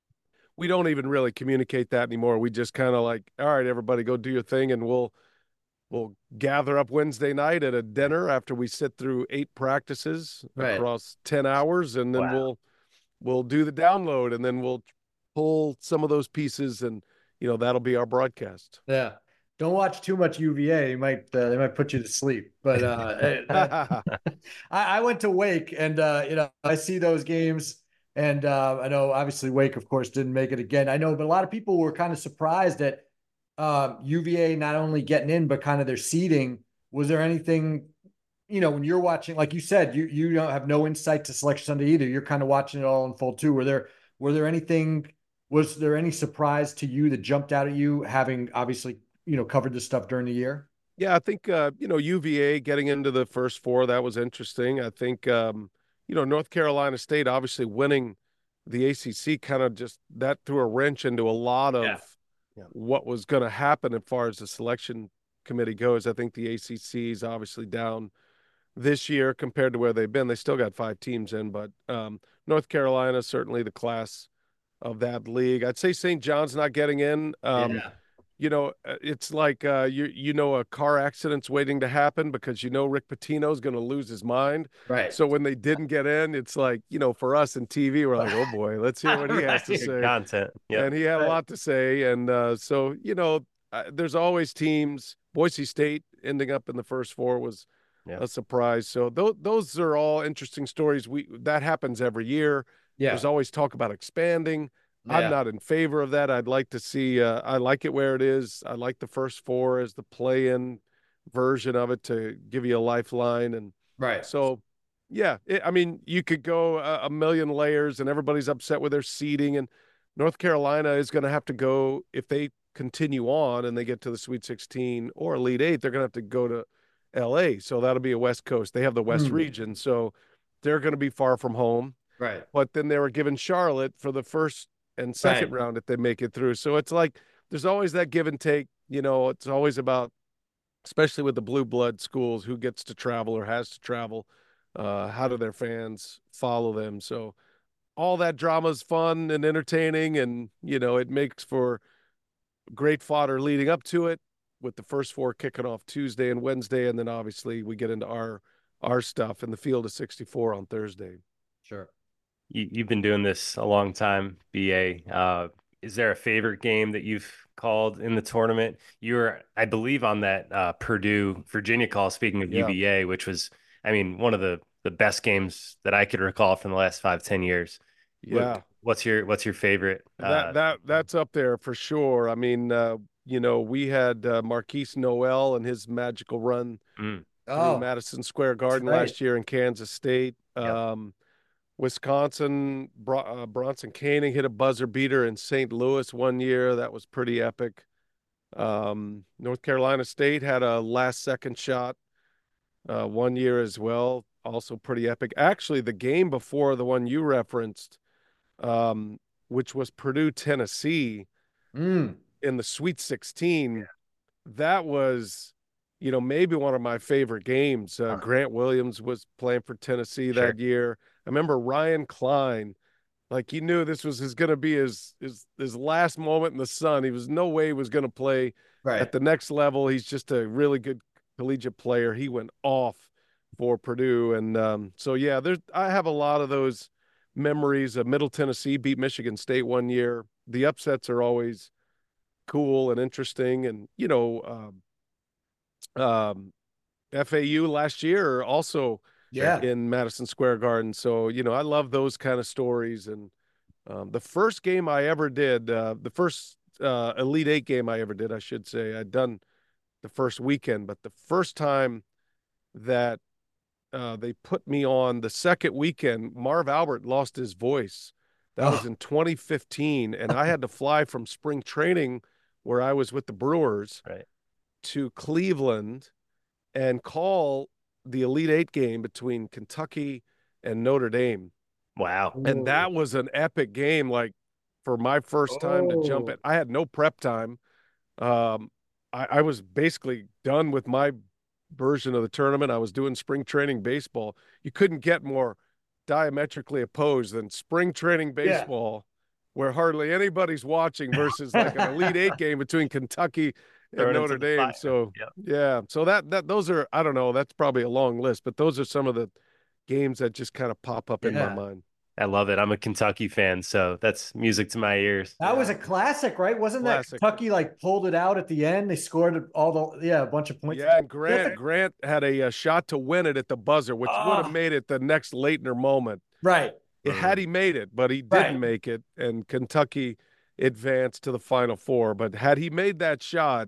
We don't even really communicate that anymore. We just kind of like, all right, everybody, go do your thing, and we'll we'll gather up Wednesday night at a dinner after we sit through eight practices Right. across ten hours, and then Wow. we'll we'll do the download, and then we'll pull some of those pieces, and you know that'll be our broadcast. Yeah. Don't watch too much U V A. You might uh, they might put you to sleep. But uh, I, I went to Wake, and uh, you know I see those games, and uh, I know obviously Wake, of course, didn't make it again. I know, but a lot of people were kind of surprised at um, U V A not only getting in, but kind of their seeding. Was there anything, you know, when you're watching, like you said, you you don't have no insight to Selection Sunday either. You're kind of watching it all unfold too. Were there were there anything? Was there any surprise to you that jumped out at you, having obviously, you know, covered this stuff during the year? Yeah, I think, uh, you know, U V A getting into the first four, that was interesting. I think, um, you know, North Carolina State obviously winning the A C C kind of just that threw a wrench into a lot of Yeah. Yeah. what was going to happen as far as the selection committee goes. I think the A C C is obviously down this year compared to where they've been. They still got five teams in, but um, North Carolina, certainly the class of that league. I'd say Saint John's not getting in. Um, Yeah. You know, it's like uh, you you know a car accident's waiting to happen because you know Rick Pitino's going to lose his mind. Right. So when they didn't get in, it's like, you know, for us in T V, we're like, oh boy, let's hear what he has to Right. say. Good content. Yeah. And he had a Right. lot to say. And uh, so, you know, uh, there's always teams. Boise State ending up in the first four was Yeah. a surprise. So those those are all interesting stories. We that happens every year. Yeah. There's always talk about expanding. Yeah. I'm not in favor of that. I'd like to see, uh, I like it where it is. I like the first four as the play-in version of it to give you a lifeline. And Right. so, yeah, it, I mean, you could go a, a million layers and everybody's upset with their seeding. And North Carolina is going to have to go, if they continue on and they get to the Sweet sixteen or Elite Eight, they're going to have to go to L A. So that'll be a West Coast. They have the West Hmm. region. So they're going to be far from home. Right. But then they were given Charlotte for the first and second Right. round if they make it through. So it's like there's always that give and take. You know, it's always about, especially with the blue blood schools, who gets to travel or has to travel. Uh, how do their fans follow them? So all that drama is fun and entertaining, and you know it makes for great fodder leading up to it. With the first four kicking off Tuesday and Wednesday, and then obviously we get into our our stuff in the field of sixty-four on Thursday. Sure. You, you've been doing this a long time, B A. Uh, is there a favorite game that you've called in the tournament? You were, I believe, on that uh, Purdue Virginia call. Speaking of Yeah. U V A, which was, I mean, one of the the best games that I could recall from the last five ten years. Yeah. What, what's your What's your favorite? Uh, That that that's up there for sure. I mean, uh, you know, we had uh, Marquise Noel and his magical run mm, through Oh, Madison Square Garden right. last year in Kansas State. Yep. Um, Wisconsin, Bro- uh, Bronson Koenig hit a buzzer beater in Saint Louis one year. That was pretty epic. Um, North Carolina State had a last second shot uh, one year as well. Also pretty epic. Actually, the game before the one you referenced, um, which was Purdue, Tennessee, Mm. in the Sweet sixteen, that was, you know, maybe one of my favorite games. Uh, Grant Williams was playing for Tennessee that year. I remember Ryan Klein, like you knew this was his going to be his, his his last moment in the sun. He was no way he was going to play Right. at the next level. He's just a really good collegiate player. He went off for Purdue, and um, so yeah, there's I have a lot of those memories. Of Middle Tennessee beat Michigan State one year. The upsets are always cool and interesting, and you know, um, um, F A U last year also Yeah. in Madison Square Garden. So you know, I love those kind of stories. And um, the first game I ever did, uh, the first uh, Elite Eight game I ever did, I should say, I'd done the first weekend, but the first time that uh, they put me on the second weekend, Marv Albert lost his voice. That was Oh. in twenty fifteen, and I had to fly from spring training, where I was with the Brewers, Right. to Cleveland and call the Elite Eight game between Kentucky and Notre Dame. Wow. And that was an epic game, like for my first time to jump Oh. in. I had no prep time. Um, I, I was basically done with my version of the tournament. I was doing spring training baseball. You couldn't get more diametrically opposed than spring training Yeah. baseball, where hardly anybody's watching, versus like an Elite Eight game between Kentucky Throw at it into Notre the Dame. fire. So Yep. yeah, so that that those are I don't know. That's probably a long list, but those are some of the games that just kind of pop up in my Yeah. mind. I love it. I'm a Kentucky fan, so that's music to my ears. That was a classic, right? Wasn't Classic. that Kentucky like pulled it out at the end? They scored all the yeah a bunch of points. Yeah, and Grant Grant had a, a shot to win it at the buzzer, which would Ah. have made it the next Leitner moment. Right. It, had he made it, but he didn't Right. make it, and Kentucky advanced to the Final Four. But had he made that shot,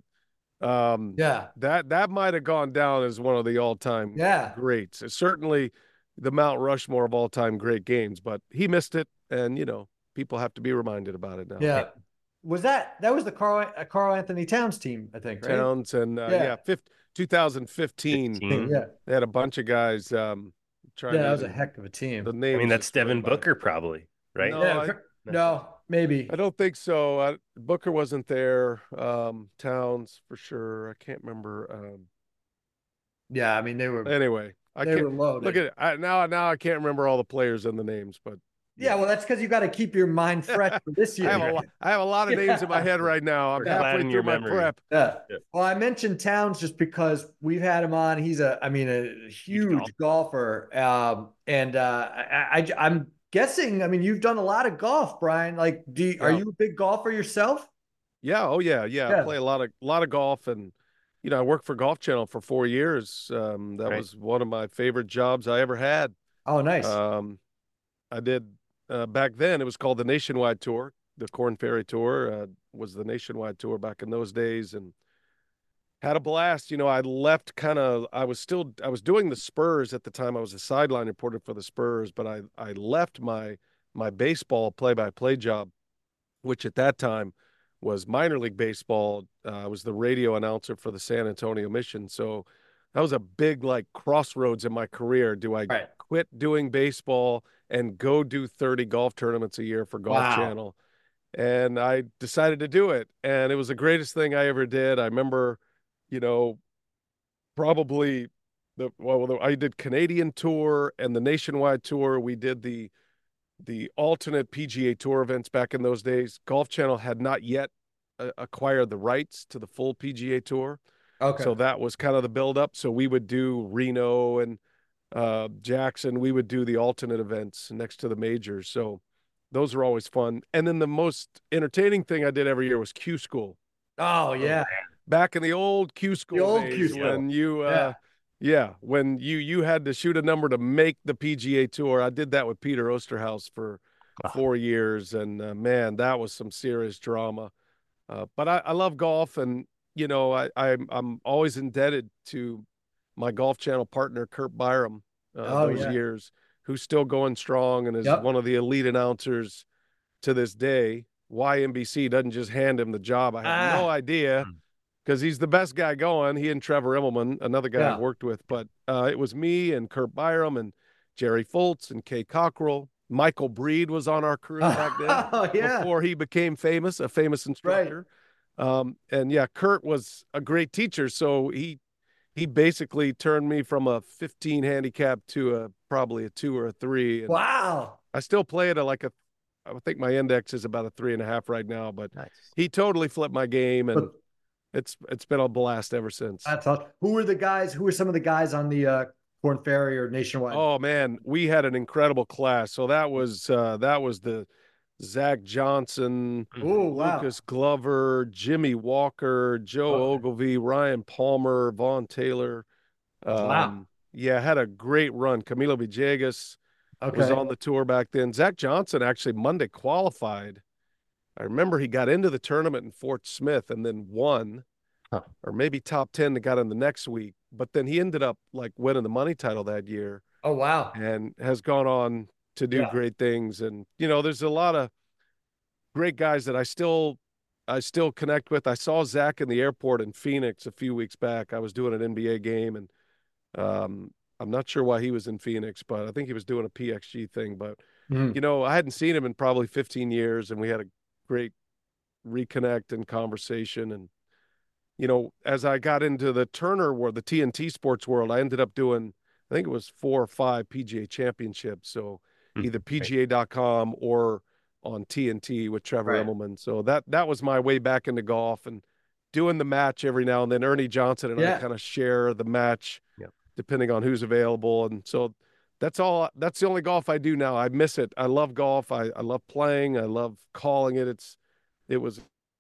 um, Yeah. that that might have gone down as one of the all-time Yeah. greats. It's certainly the Mount Rushmore of all-time great games, but he missed it, and you know people have to be reminded about it now. Yeah. Was that that was the Carl uh, Carl Anthony Towns team? I think right. Towns and uh, Yeah. yeah, fifth, twenty fifteen, fifteen. Yeah. they had a bunch of guys. Um, trying Yeah, to that was a even- heck of a team. the I names mean, that's just going Devin by. Booker, probably, right? No, yeah. I- cor- no, maybe. I don't think so. I, Booker wasn't there. Um, Towns for sure. I can't remember. Um, Yeah, I mean they were anyway, I they can't were loaded. look at it I, now. Now I can't remember all the players and the names, but Yeah, well, that's because you got to keep your mind fresh for this I year. have a lot, I have a lot of names in my head right now. I'm We're halfway flattening through your my memory. prep. Yeah. Yeah. Well, I mentioned Towns just because we've had him on. He's a, I mean, a huge golfer. Um, and uh, I, I, I'm guessing. I mean, you've done a lot of golf, Brian. Like, do you, are Yeah. you a big golfer yourself? Yeah. Oh yeah. Yeah. Yeah. I play a lot of a lot of golf, and you know I worked for Golf Channel for four years. Um, that Right. was one of my favorite jobs I ever had. Oh, nice. Um, I did uh, back then. It was called the Nationwide Tour. The Corn Ferry Tour uh, was the Nationwide Tour back in those days, and had a blast. You know, I left kind of. I was still. I was doing the Spurs at the time. I was a sideline reporter for the Spurs, but I I left my my baseball play-by-play job, which at that time was minor league baseball. Uh, I was the radio announcer for the San Antonio Mission, so that was a big like crossroads in my career. Do I Right. quit doing baseball and go do thirty golf tournaments a year for Golf Wow. Channel? And I decided to do it, and it was the greatest thing I ever did. I remember, you know, probably the well, I did Canadian Tour and the Nationwide Tour. We did the the alternate P G A Tour events back in those days. Golf Channel had not yet uh, acquired the rights to the full P G A Tour. Okay. So that was kind of the buildup. So we would do Reno and uh, Jackson. We would do the alternate events next to the majors. So those are always fun. And then the most entertaining thing I did every year was Q School. oh, yeah. Back in the old Q School old days, Q School. when you, uh, Yeah. yeah, when you you had to shoot a number to make the P G A Tour. I did that with Peter Osterhaus for Wow. four years, and uh, man, that was some serious drama. Uh, but I, I love golf, and you know, I, I'm I'm always indebted to my Golf Channel partner Kurt Byram uh, Oh, those yeah. years, who's still going strong and is Yep. one of the elite announcers to this day. Why N B C doesn't just hand him the job, I have Ah. no idea, Hmm. because he's the best guy going. He and Trevor Immelman, another guy Yeah. I've worked with. But uh, it was me and Kurt Byram and Jerry Foltz and Kay Cockrell. Michael Breed was on our crew back then Oh, yeah. before he became famous, a famous instructor. Um, and yeah, Kurt was a great teacher. So he he basically turned me from a fifteen handicap to a probably a two or a three. And Wow. I still play it at like a, I think my index is about a three and a half right now, but Nice. he totally flipped my game, and But it's it's been a blast ever since. that's awesome. Who were the guys? Who were some of the guys on the uh, Corn Ferry or Nationwide? Oh man, we had an incredible class. So that was uh, that was the Zach Johnson, Oh, wow. Lucas Glover, Jimmy Walker, Joe Okay. Ogilvy, Ryan Palmer, Vaughn Taylor. Um, Wow. Yeah, had a great run. Camilo Villegas Okay. was on the tour back then. Zach Johnson actually Monday qualified. I remember he got into the tournament in Fort Smith and then won, Huh. or maybe top ten that got in the next week. But then he ended up like winning the money title that year Oh, wow. and has gone on to do Yeah. great things. And, you know, there's a lot of great guys that I still, I still connect with. I saw Zach in the airport in Phoenix a few weeks back. I was doing an N B A game, and um, I'm not sure why he was in Phoenix, but I think he was doing a P X G thing. But, Mhm. you know, I hadn't seen him in probably fifteen years, and we had a great reconnect and conversation. And, you know, as I got into the Turner world, the T N T sports world, I ended up doing, I think it was four or five P G A championships. So Mhm. either P G A dot com or on T N T with Trevor Right. Immelman. So that, that was my way back into golf, and doing the match every now and then. Ernie Johnson and Yeah. I kind of share the match, Yep. depending on who's available, and so that's all. That's the only golf I do now. I miss it. I love golf. I I love playing. I love calling it. It's it was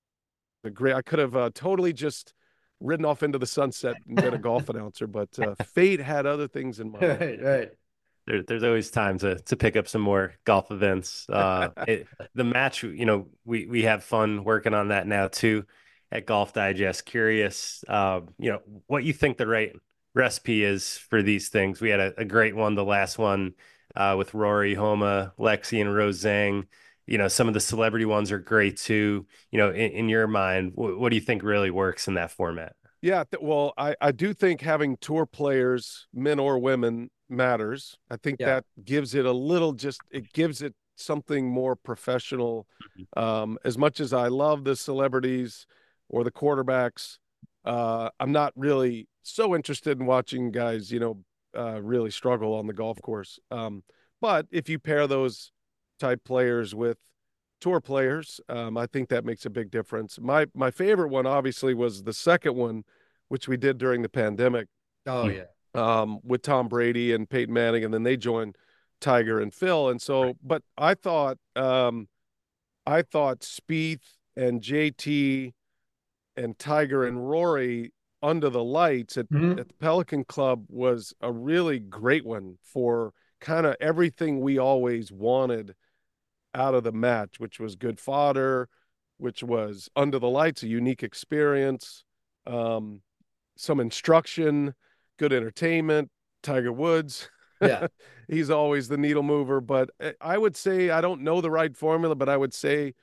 a great. I could have uh, totally just ridden off into the sunset and been a golf announcer, but uh, fate had other things in mind. Right, right. There, there's always time to to pick up some more golf events. Uh, it, the match, you know, we we have fun working on that now too at Golf Digest. Curious, uh, you know, what you think the right recipe is for these things. We had a, a great one, the last one uh, with Rory, Homa, Lexi, and Rose Zhang. You know, some of the celebrity ones are great too. You know, in, in your mind, what, what do you think really works in that format? Yeah, th- well, I, I do think having tour players, men or women, matters. I think Yeah. that gives it a little, just it gives it something more professional. Um, as much as I love the celebrities or the quarterbacks, uh, I'm not really so interested in watching guys, you know, uh, really struggle on the golf course. Um, but if you pair those type players with tour players, um, I think that makes a big difference. My my favorite one obviously was the second one, which we did during the pandemic, Oh yeah. um, with Tom Brady and Peyton Manning, and then they joined Tiger and Phil. And so, but I thought, um, I thought Spieth and J T and Tiger and Rory under the lights at, Mhm. at the Pelican Club was a really great one for kind of everything we always wanted out of the match, which was good fodder, which was under the lights, a unique experience, um, some instruction, good entertainment. Tiger Woods, Yeah. he's always the needle mover. But I would say, I don't know the right formula, but I would say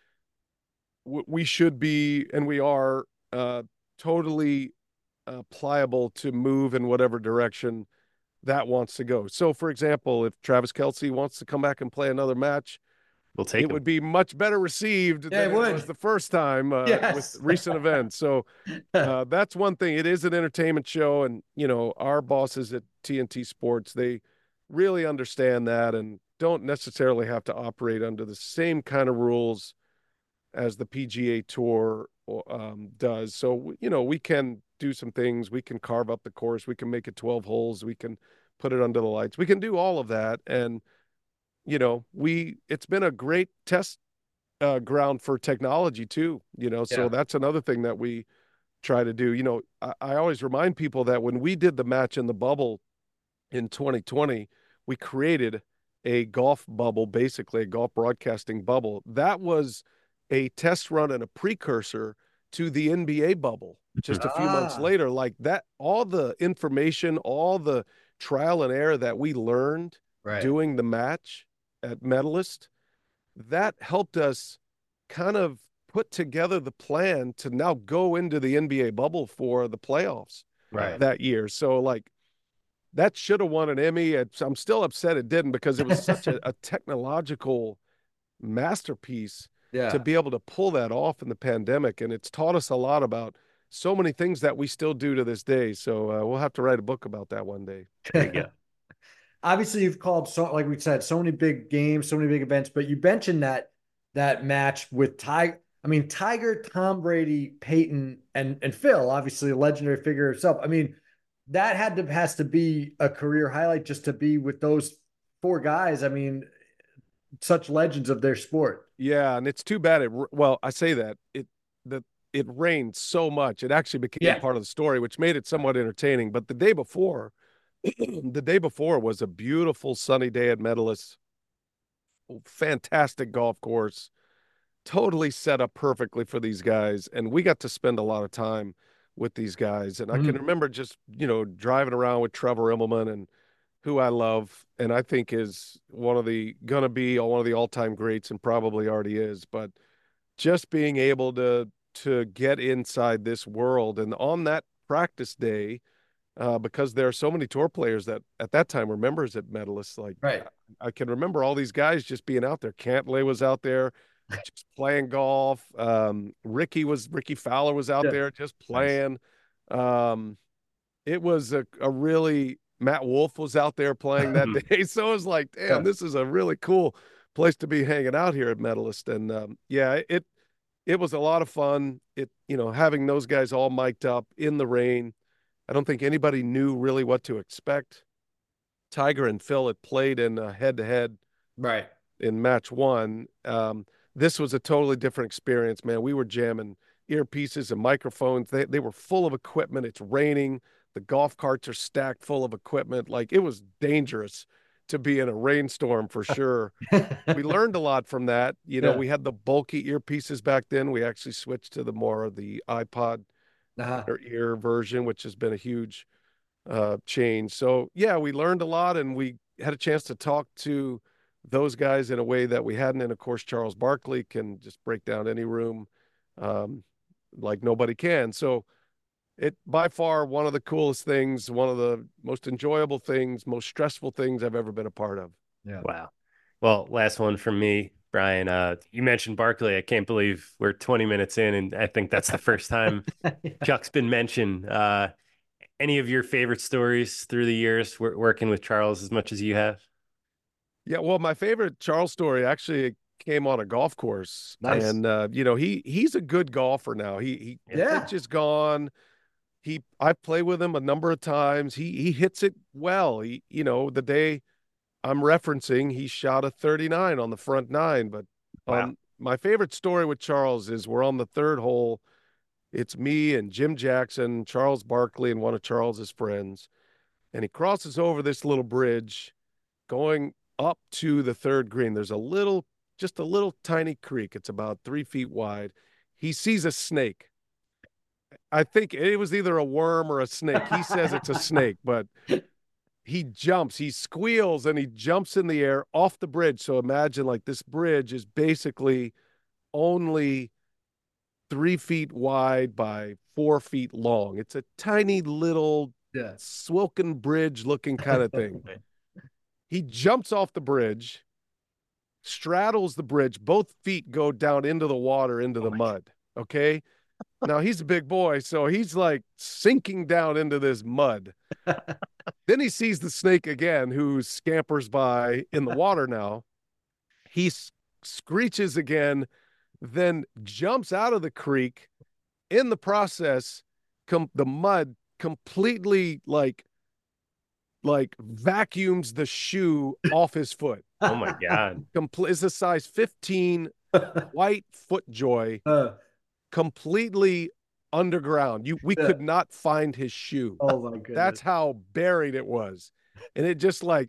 w- we should be, and we are, uh, totally uh, pliable to move in whatever direction that wants to go. So, for example, if Travis Kelce wants to come back and play another match, We'll take it them. would be much better received Yeah, it than it would. was the first time uh, Yes. with recent events. So uh, that's one thing. It is an entertainment show, and you know our bosses at T N T Sports, they really understand that and don't necessarily have to operate under the same kind of rules as the P G A Tour um, does. So you know we can do some things. We can carve up the course. We can make it twelve holes. We can put it under the lights. We can do all of that, and you know, we it's been a great test uh, ground for technology too, you know, so Yeah. that's another thing that we try to do. You know, I, I always remind people that when we did the match in the bubble in twenty twenty, we created a golf bubble, basically a golf broadcasting bubble. That was a test run and a precursor to the N B A bubble just a few months Ah. later. Like that, all the information, all the trial and error that we learned Right. doing the match at Medalist, that helped us kind of put together the plan to now go into the N B A bubble for the playoffs Right. that year. So like that should have won an Emmy. It's, I'm still upset it didn't because it was such a, a technological masterpiece Yeah. to be able to pull that off in the pandemic. And it's taught us a lot about so many things that we still do to this day. So uh, we'll have to write a book about that one day. There you go. Obviously, you've called so like we said, so many big games, so many big events, but you mentioned that that match with Tiger. I mean, Tiger, Tom Brady, Peyton, and and Phil, obviously a legendary figure himself. I mean, that had to has to be a career highlight just to be with those four guys. I mean, such legends of their sport. Yeah, and it's too bad it well, I say that it that it rained so much. It actually became Yeah. part of the story, which made it somewhat entertaining. But the day before, the day before was a beautiful sunny day at Medalist. Fantastic golf course, totally set up perfectly for these guys, and we got to spend a lot of time with these guys. And I can Mhm. remember just you know driving around with Trevor Immelman, and who I love, and I think is one of the gonna be one of the all-time greats, and probably already is. But just being able to to get inside this world, and on that practice day, uh, because there are so many tour players that at that time were members at Medalist. Like Right. I, I can remember all these guys just being out there. Cantlay was out there just playing golf. Um, Ricky was Ricky Fowler was out Yeah. there just playing. Um, it was a, a really Matt Wolf was out there playing that day. So it was like, damn, Yeah. this is a really cool place to be hanging out here at Medalist. And um, yeah, it it was a lot of fun. It, you know, having those guys all mic'd up in the rain. I don't think anybody knew really what to expect. Tiger and Phil had played in a head-to-head Right. in match one. Um, this was a totally different experience, man. We were jamming earpieces and microphones. They they were full of equipment. It's raining. The golf carts are stacked full of equipment. Like, it was dangerous to be in a rainstorm for sure. We learned a lot from that. You know, Yeah. we had the bulky earpieces back then. We actually switched to the more of the iPod Uh-huh. or ear version, which has been a huge uh, change. So yeah, we learned a lot, and we had a chance to talk to those guys in a way that we hadn't. And of course, Charles Barkley can just break down any room um, like nobody can. So it by far one of the coolest things, one of the most enjoyable things, most stressful things I've ever been a part of. Yeah. Wow. Well, last one from me, Brian. Uh, you mentioned Barkley. I can't believe we're twenty minutes in, and I think that's the first time Chuck's been mentioned. Uh, any of your favorite stories through the years wor- working with Charles as much as you have? Yeah, well, my favorite Charles story actually came on a golf course. Nice. And uh, you know, he he's a good golfer now. He he Yeah. pitch is gone. He I've played with him a number of times. He he hits it well. He, you know, the day I'm referencing, he shot a thirty-nine on the front nine. But Wow. um, my favorite story with Charles is we're on the third hole. It's me and Jim Jackson, Charles Barkley, and one of Charles's friends. And he crosses over this little bridge going up to the third green. There's a little, just a little tiny creek. It's about three feet wide. He sees a snake. I think it was either a worm or a snake. He says it's a snake, but he jumps, he squeals, and he jumps in the air off the bridge. So imagine, like, this bridge is basically only three feet wide by four feet long. It's a tiny little Yeah. Swilken Bridge looking kind of thing. He jumps off the bridge, straddles the bridge. Both feet go down into the water, into the mud. Okay. Now he's a big boy, so he's like sinking down into this mud. Then he sees the snake again, who scampers by in the water now. He s- screeches again, then jumps out of the creek. In the process, com- the mud completely like like vacuums the shoe off his foot. Oh my God. Compl- it's a size fifteen white FootJoy, Uh, completely underground. You we Yeah. could not find his shoe. oh my goodness. That's how buried it was. And it just like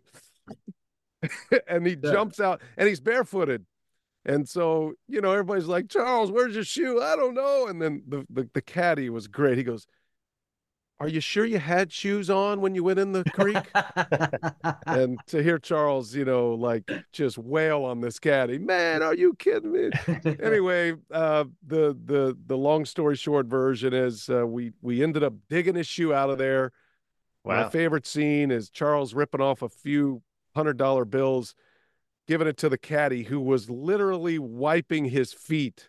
and he Yeah. jumps out and he's barefooted. And so, you know, everybody's like, Charles, where's your shoe? I don't know. And then the, the, the caddy was great. He goes, are you sure you had shoes on when you went in the creek? And to hear Charles, you know, like just wail on this caddy, man, are you kidding me? Anyway, uh, the the the long story short version is uh, we we ended up digging his shoe out of there. My Wow. favorite scene is Charles ripping off a few hundred dollar bills, giving it to the caddy, who was literally wiping his feet,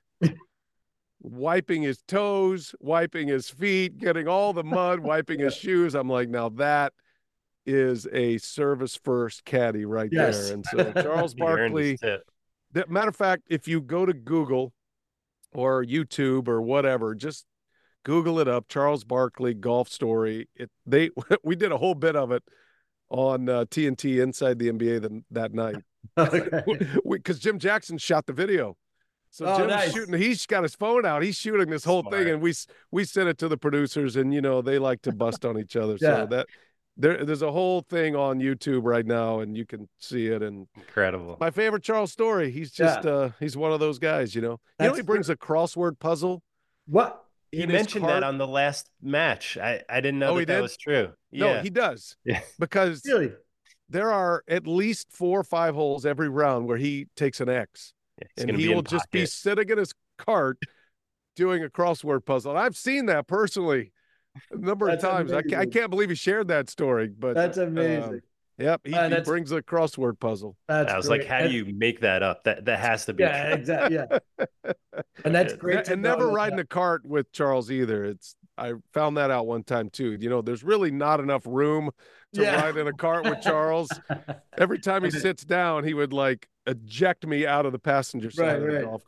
wiping his toes, wiping his feet, getting all the mud, wiping his shoes. I'm like, now that is a service first caddy right Yes. there. And so Charles He earned Barkley, his tip. that, matter of fact, if you go to Google or YouTube or whatever, just Google it up, Charles Barkley golf story. It they we did a whole bit of it on uh, T N T Inside the N B A the, that night Okay. because Jim Jackson shot the video. So Oh, Jim's nice. shooting. He's got his phone out. He's shooting this whole Smart. thing, and we s- we sent it to the producers, and you know they like to bust on each other. Yeah. So that there there's a whole thing on YouTube right now, and you can see it. And Incredible. my favorite Charles story. He's just uh he's one of those guys. You know. You know That's he brings a crossword puzzle. What? He in his mentioned that cart. on the last match. I, I didn't know Oh, that he that did? was true. No, Yeah. he does. Yeah. Because Really? there are at least four or five holes every round where he takes an X. Yeah, he's And gonna he be in will just be pocket. sitting in his cart doing a crossword puzzle. And I've seen that personally a number That's of times. I, ca- I amazing. can't believe he shared that story. But That's um, amazing. yep, he, Uh, he that's- brings a crossword puzzle. That's I was great. like, how And- do you make that up? That that has to be Yeah, true. exactly. Yeah. And that's Yeah. great. Ne- to and know never that- riding a cart with Charles either. It's I found that out one time too. You know, there's really not enough room to Yeah. ride in a cart with Charles. Every time he sits down, he would like eject me out of the passenger side Right, of the right. golf cart.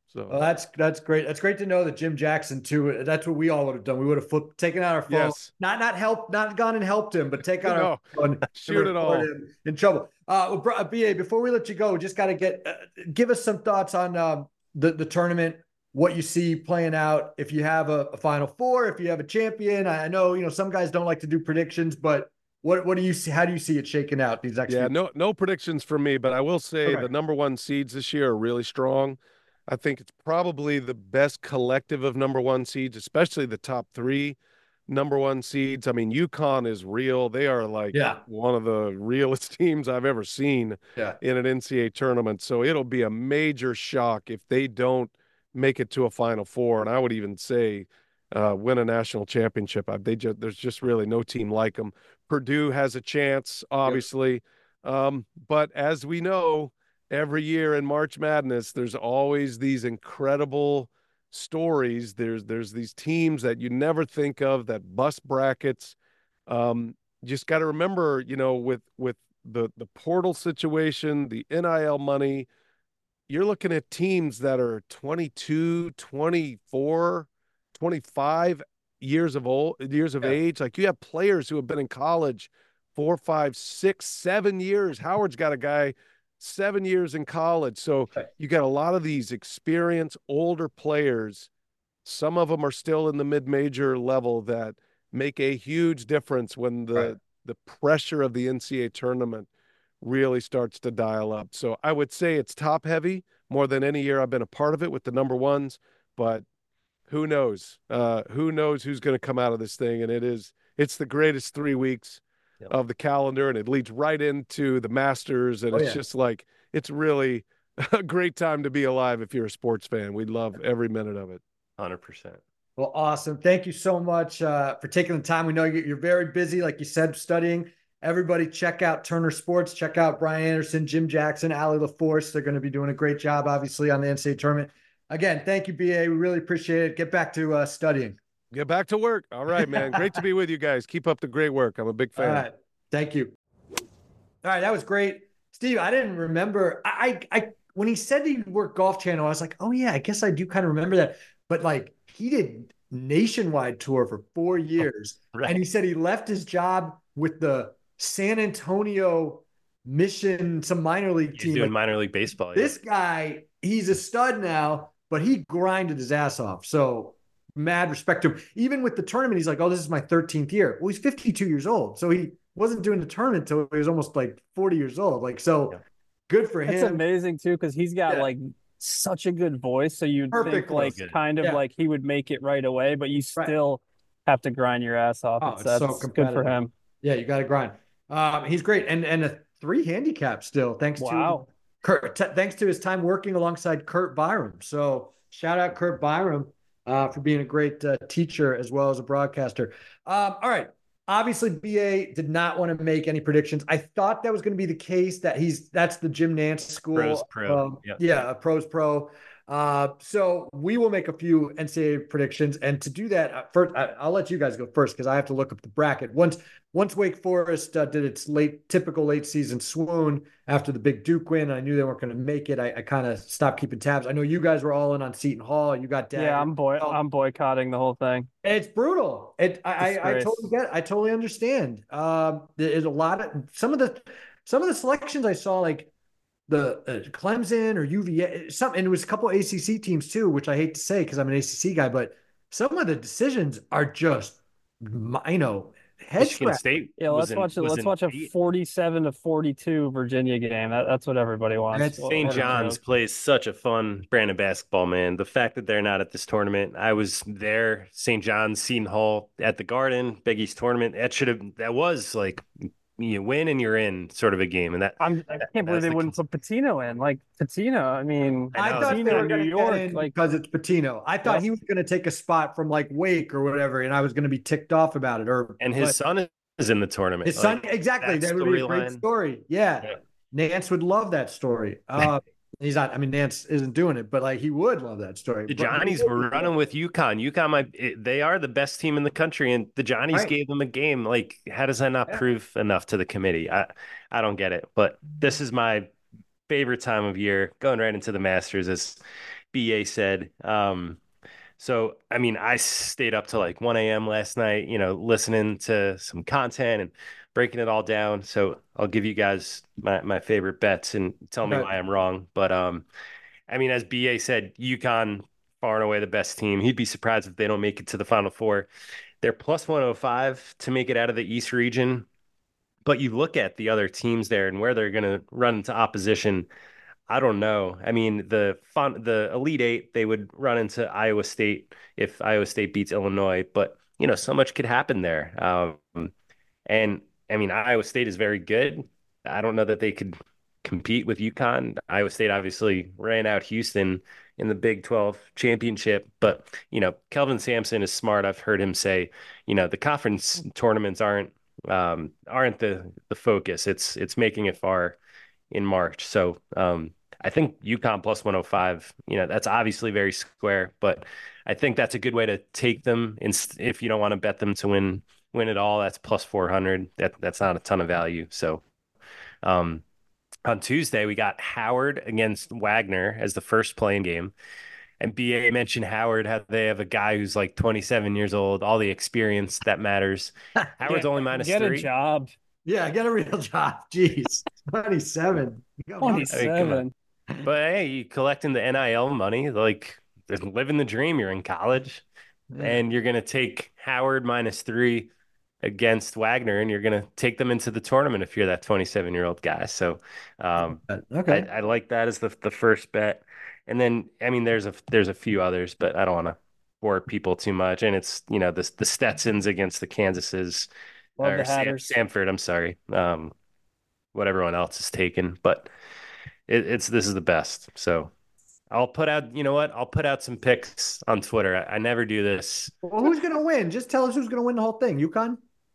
So Well, that's that's great. That's great to know that Jim Jackson too. That's what we all would have done. We would have flipped, taken out our phone, yes, not not helped, not gone and helped him, but take out No. our phone, and Shoot it record all. him in trouble. Uh, well, Br- B A, before we let you go, just got to get uh, give us some thoughts on um, the the tournament. What you see playing out. If you have a, a Final Four, if you have a champion. I I know you know some guys don't like to do predictions, but what what do you see? How do you see it shaking out these next? Yeah, few- no no predictions for me, but I will say Okay. the number one seeds this year are really strong. I think it's probably the best collective of number one seeds, especially the top three number one seeds. I mean, UConn is real. They are like Yeah. one of the realest teams I've ever seen Yeah. in an N C double A tournament. So it'll be a major shock if they don't make it to a Final Four. And I would even say uh, win a national championship. I, they just, there's just really no team like them. Purdue has a chance, obviously. Um, but as we know, every year in March Madness, there's always these incredible stories. There's there's these teams that you never think of that bust brackets. Um, just got to remember, you know, with with the the portal situation, the N I L money, you're looking at teams that are twenty-two, twenty-four, twenty-five years of old years of Yeah. age. Like you have players who have been in college four, five, six, seven years. Howard's got a guy seven years in college. So Right. you got a lot of these experienced older players. Some of them are still in the mid-major level that make a huge difference when the Right. the pressure of the N C double A tournament really starts to dial up. So I would say it's top heavy more than any year I've been a part of it with the number ones, but who knows? Uh, who knows who's going to come out of this thing? And it is, it's the greatest three weeks Yep. of the calendar, and it leads right into the Masters. And Oh, it's yeah. just like, it's really a great time to be alive if you're a sports fan. We love every minute of it. one hundred percent. Well, awesome. Thank you so much uh, for taking the time. We know you- you're very busy, like you said, studying. Everybody check out Turner Sports. Check out Brian Anderson, Jim Jackson, Allie LaForce. They're going to be doing a great job, obviously, on the N C double A tournament. Again, thank you, B A. We really appreciate it. Get back to uh, studying. Get back to work. All right, man. Great to be with you guys. Keep up the great work. I'm a big All fan. right. Thank you. All right. That was great. Steve, I didn't remember. I, I, I when he said he worked Golf Channel, I was like, oh, yeah, I guess I do kind of remember that. But like, he did nationwide tour for four years. Right. And he said he left his job with the San Antonio Mission, some minor league He's team. doing Like, minor league baseball. Yeah. this guy, he's a stud now, but he grinded his ass off. So mad respect to him. Even with the tournament, he's like, oh, this is my thirteenth year. Well, he's fifty-two years old. So he wasn't doing the tournament until he was almost like forty years old. Like, so Yeah. good for It's him. amazing too, because he's got Yeah. like such a good voice. So you'd Perfect think like voice. kind of Yeah. like he would make it right away, but you Right. still have to grind your ass off. Oh, it's it's so that's good competitive. for him. Yeah, you got to grind. Um, he's great. And, and a three handicap still, thanks Wow. to Kurt, t- thanks to his time working alongside Kurt Byram. So shout out Kurt Byram uh, for being a great uh, teacher as well as a broadcaster. Um, all right. Obviously, B A did not want to make any predictions. I thought that was going to be the case that he's that's the Jim Nance school. Pros pro. Um, Yep. Yeah, a pros pro. Uh, so we will make a few N C double A predictions, and to do that, uh, first I, I'll let you guys go first because I have to look up the bracket. Once once Wake Forest uh, did its late typical late season swoon after the big Duke win, I knew they weren't going to make it. I, I kind of stopped keeping tabs. I know you guys were all in on Seton Hall. You got Dagger. Yeah, I'm boy Oh. I'm boycotting the whole thing. It's brutal. It I, I, I Disgrace. totally get it. I totally understand. Um, there's a lot of some of the some of the selections I saw, like the uh, Clemson or U V A, some, and it was a couple A C C teams too, which I hate to say because I'm an A C C guy, but some of the decisions are just, you know, head Michigan scratch. State. Yeah, was let's in- watch it. was Let's in watch a eight. forty-seven to forty-two Virginia game. That, that's what everybody wants. That's- What- Saint what a John's joke. plays such a fun brand of basketball, man. The fact that they're not at this tournament, I was there, Saint John's, Seton Hall at the Garden, Big East tournament. That should have, that was like, you win and you're in sort of a game. And that, I'm, I can't believe that's they the wouldn't put Patino in. Like Patino, I mean, I I, know. thought they Patino were in going New to York, get in like because it's Patino. I thought Yep. he was going to take a spot from like Wake or whatever, and I was going to be ticked off about it. Or and his but son is in the tournament. his son, Like, exactly. that That would be a great storyline. story. Yeah. Yeah. Nance would love that story. Uh, he's not. I mean, Nance isn't doing it, but like he would love that story. The But- Johnnies were running with UConn. UConn, might, it, they are the best team in the country, and the Johnnies Right. gave them a game. Like, how does that not Yeah. prove enough to the committee? I, I don't get it. But this is my favorite time of year, going right into the Masters. As B A said. Um, so, I mean, I stayed up till like one a m last night, you know, listening to some content and breaking it all down. So I'll give you guys my, my favorite bets and tell me Okay. why I'm wrong. But, um, I mean, as B A said, UConn far and away the best team. He'd be surprised if they don't make it to the Final Four. They're plus one oh five to make it out of the East region. But you look at the other teams there and where they're going to run into opposition. I don't know. I mean, the fun, the Elite Eight, they would run into Iowa State if Iowa State beats Illinois. But, you know, so much could happen there. Um, and, I mean, Iowa State is very good. I don't know that they could compete with UConn. Iowa State obviously ran out Houston in the Big twelve championship. But, you know, Kelvin Sampson is smart. I've heard him say, you know, the conference tournaments aren't um, aren't the the focus. It's it's making it far in March. So um, I think UConn plus one oh five, you know, that's obviously very square, but I think that's a good way to take them. In, if you don't want to bet them to win win it all, that's plus four hundred. That that's not a ton of value. So um, on Tuesday, we got Howard against Wagner as the first playing game. And B A mentioned Howard, how they have a guy who's like twenty-seven years old, all the experience that matters. Howard's Get- only minus Get three. a job. Yeah, get a real job. Jeez. twenty-seven. Come on. twenty-seven. But hey, you collecting the N I L money, like living the dream. You're in college, Yeah. and you're gonna take Howard minus three against Wagner, and you're gonna take them into the tournament if you're that twenty-seven year old guy. So, um, Okay. I, I like that as the the first bet. And then, I mean, there's a there's a few others, but I don't want to bore people too much. And it's, you know, the the Stetsons against the Kansases Love or the Sam, Hatters. Samford. I'm sorry, um, what everyone else is taken, but it, it's this is the best. So I'll put out, you know what? I'll put out some picks on Twitter. I, I never do this. Well, who's going to win? Just tell us who's going to win the whole thing. UConn?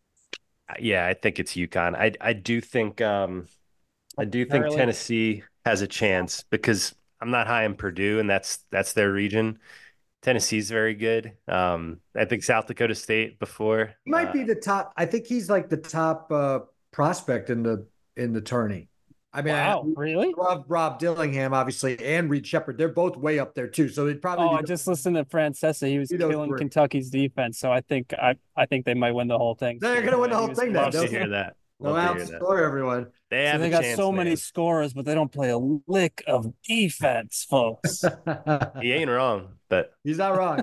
Yeah, I think it's UConn. I I do think um, I do think Apparently. Tennessee has a chance because I'm not high in Purdue, and that's that's their region. Tennessee's very good. Um, I think South Dakota State before. He might uh, be the top. I think he's like the top uh, prospect in the in the tourney. I mean, Wow, I really? love Rob Dillingham, obviously, and Reed Shepard. They're both way up there too. So they'd probably. Oh, be I the- just listened to Francesa. He was He knows killing where- Kentucky's defense, so I think I I think they might win the whole thing. They're gonna win the He whole was- thing then. love to They'll- hear that. They'll Love to hear that. outscore everyone. They So have they a got chance, so man. many scorers, but they don't play a lick of defense, folks. He ain't wrong, but He's not wrong.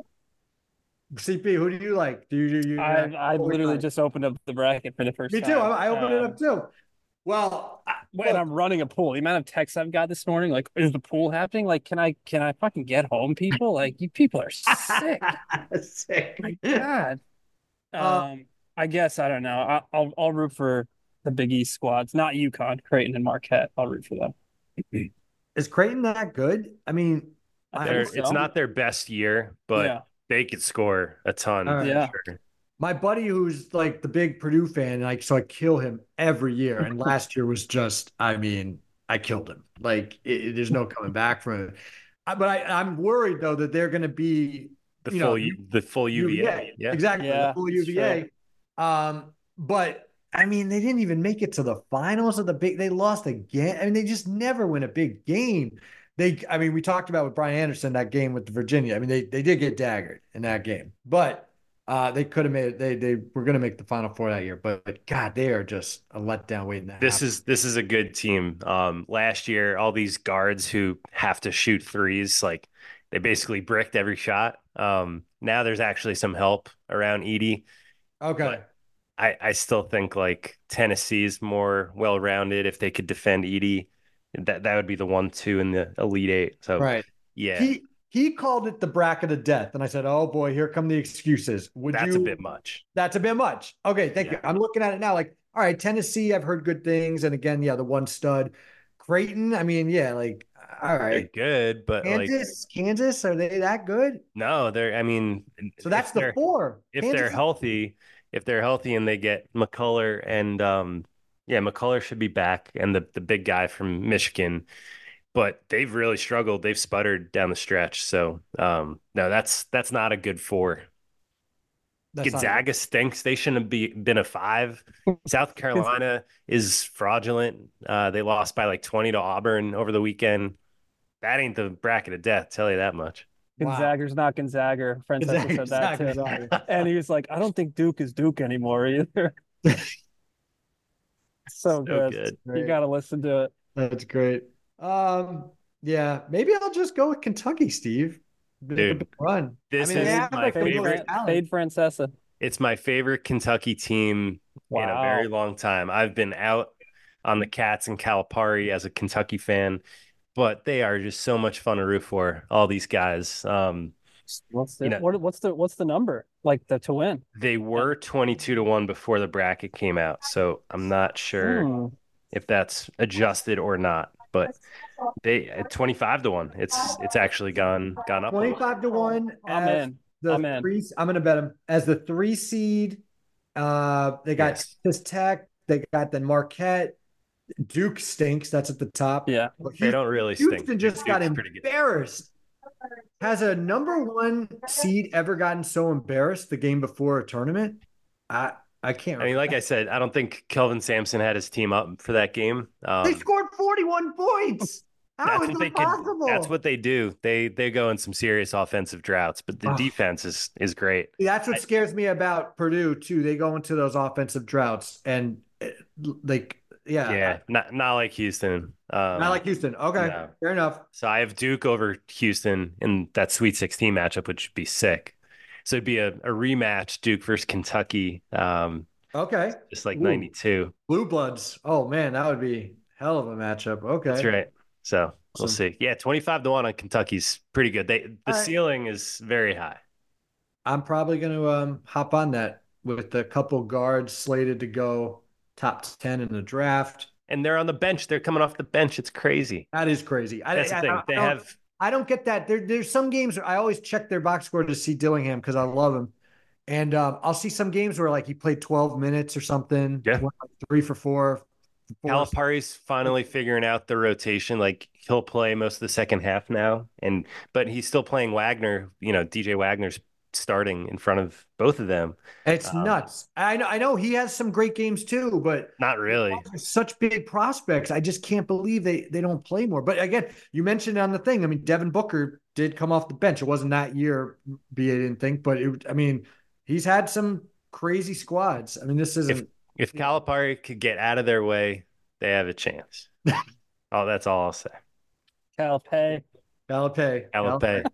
C P, who do you like? Do you? Do you I I what literally kind? just opened up the bracket for the first Me time. too. I, I opened it Um, up too. Well, I- Wait, look, I'm running a pool. The amount of texts I've got this morning, like, is the pool happening? Like, can I can I fucking get home, people? Like, you people are sick. sick. My God. Uh, Um, I guess I don't know. I, I'll I'll root for the Big East squads, not UConn, Creighton, and Marquette. I'll root for them. Is Creighton that good? I mean, I they're- think it's so. not their best year, but Yeah. they could score a ton. All right. for Yeah. sure. my buddy who's like the big Purdue fan, like, so I kill him every year. And last year was just, I mean, I killed him. Like, it, it- there's no coming back from it. I, but I, I'm worried though that they're going to be The you full know, U, the full U V A. Yeah. exactly. Yeah, the full it's U V A. Um, but I mean, they didn't even make it to the finals of the big. They lost again. I mean, they just never win a big game. They, I mean, we talked about with Brian Anderson that game with Virginia. I mean, they they did get daggered in that game, but uh, they could have made it. They they were going to make the Final Four that year, but, but God, they are just a letdown waiting to This happen. is this is a good team. Um, last year, all these guards who have to shoot threes, like they basically bricked every shot. Um, now there's actually some help around Edie. Okay. I, I still think like Tennessee's more well rounded. If they could defend Edie, that that would be the one two in the Elite Eight. So Right. yeah, He he called it the bracket of death, and I said, "Oh boy, here come the excuses." Would that's you? a bit much. That's a bit much. Okay, thank you. Yeah. I'm looking at it now. Like, all right, Tennessee, I've heard good things, and again, yeah, the one stud. Creighton, I mean, yeah, like, all They're right. good, but like Kansas, Kansas, are they that good? no, they're. I mean, So that's if the they're- four. If Kansas they're is- healthy, if they're healthy and they get McCullough and um, yeah, McCullough should be back and the the big guy from Michigan. But they've really struggled. They've sputtered down the stretch. So um, no, that's that's not a good four. that's not- Gonzaga stinks. They shouldn't have be, been a five. South Carolina is fraudulent. Uh, they lost by like twenty to Auburn over the weekend. That ain't the bracket of death, tell you that much. Gonzaga's not Gonzaga. Francesca said that too. Gonzaga. And he was like, I don't think Duke is Duke anymore either. so, So good. good. You got to listen to it. That's great. Um, yeah, maybe I'll just go with Kentucky, Steve. Bit of a Dude, big run. this I mean, is they have my like a little favorite- talent. Fade Francesa. It's my favorite Kentucky team in a Wow. very long time. I've been out on the Cats and Calipari as a Kentucky fan, but they are just so much fun to root for, all these guys. Um, What's the You know- what, what's the what's the number like the to win? they were twenty-two to one before the bracket came out, so I'm not sure Hmm. if that's adjusted or not, but they at twenty-five to one. It's it's actually gone gone up. a little. twenty-five to one. I'm as in. The I'm in. three, I'm going to bet them as the three seed. Uh, they got Yes. Texas Tech. They got the Marquette. Duke stinks. That's at the top. Yeah. They don't really stink. Houston just got Duke's pretty good. embarrassed. Has a number one seed ever gotten so embarrassed the game before a tournament? I I can't. I mean, like I said, I don't think Kelvin Sampson had his team up for that game. Um, they scored forty-one points. How that's is what they that can. possible? That's what they do. They they go in some serious offensive droughts, but the Oh. defense is is great. That's what I- scares me about Purdue too. They go into those offensive droughts and eh, like yeah, Yeah, not not like Houston. Um, not like Houston. Okay, no. fair enough. So I have Duke over Houston in that Sweet sixteen matchup, which would be sick. So it'd be a, a rematch, Duke versus Kentucky, um, Okay, just like Ooh. ninety-two. Blue Bloods. Oh man, that would be hell of a matchup. Okay, That's right. So we'll Awesome. see. Yeah, twenty-five to one on Kentucky's pretty good. They the All right. ceiling is very high. I'm probably going to um, hop on that with a couple guards slated to go top ten in the draft. And they're on the bench. They're coming off the bench. It's crazy. That is crazy. I, That's the I- thing. I- They I don't- have I don't get that. There, there's some games where I always check their box score to see Dillingham because I love him. And um, I'll see some games where like he played twelve minutes or something. Yeah. Went, like, three for four. four. Calipari's finally figuring out the rotation. Like he'll play most of the second half now, and but he's still playing Wagner. You know, D J Wagner's starting in front of both of them. It's um, nuts. I know. I know he has some great games too, but Not really. such big prospects. I just can't believe they they don't play more. But again, you mentioned on the thing. I mean, Devin Booker did come off the bench. It wasn't that year, be I didn't think, but it, I mean, he's had some crazy squads. I mean, this isn't. If Calipari could get out of their way, they have a chance. Oh, that's all I'll say. Calipay. Galapay. Calipay.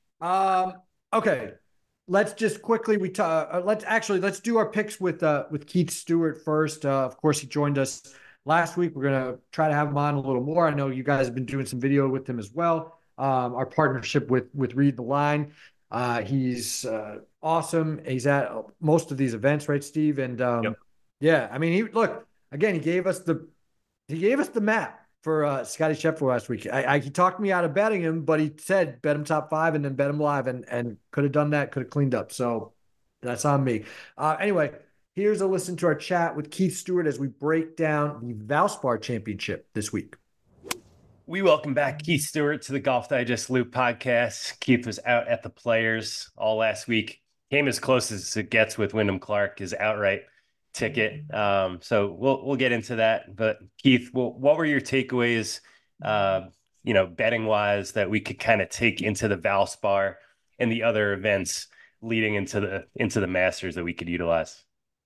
Um. Okay. Let's just quickly we talk. Uh, let's actually let's do our picks with uh with Keith Stewart first. Uh, of course, he joined us last week. We're gonna try to have him on a little more. I know you guys have been doing some video with him as well. Um, our partnership with with Read the Line. Uh, he's uh, awesome. He's at most of these events, right, Steve? And um, Yep. yeah, I mean, he look again. He gave us the he gave us the map for uh, Scotty Scheffler last week. I, I, he talked me out of betting him, but he said bet him top five and then bet him live, and and could have done that, could have cleaned up. So that's on me. Uh, anyway, here's a listen to our chat with Keith Stewart as we break down the Valspar Championship this week. We welcome back Keith Stewart to the Golf Digest Loop podcast. Keith was out at the Players all last week. Came as close as it gets with Wyndham Clark, his outright ticket. Um, so we'll we'll get into that. But Keith, well, what were your takeaways, uh, you know, betting wise, that we could kind of take into the Valspar and the other events leading into the into the Masters that we could utilize?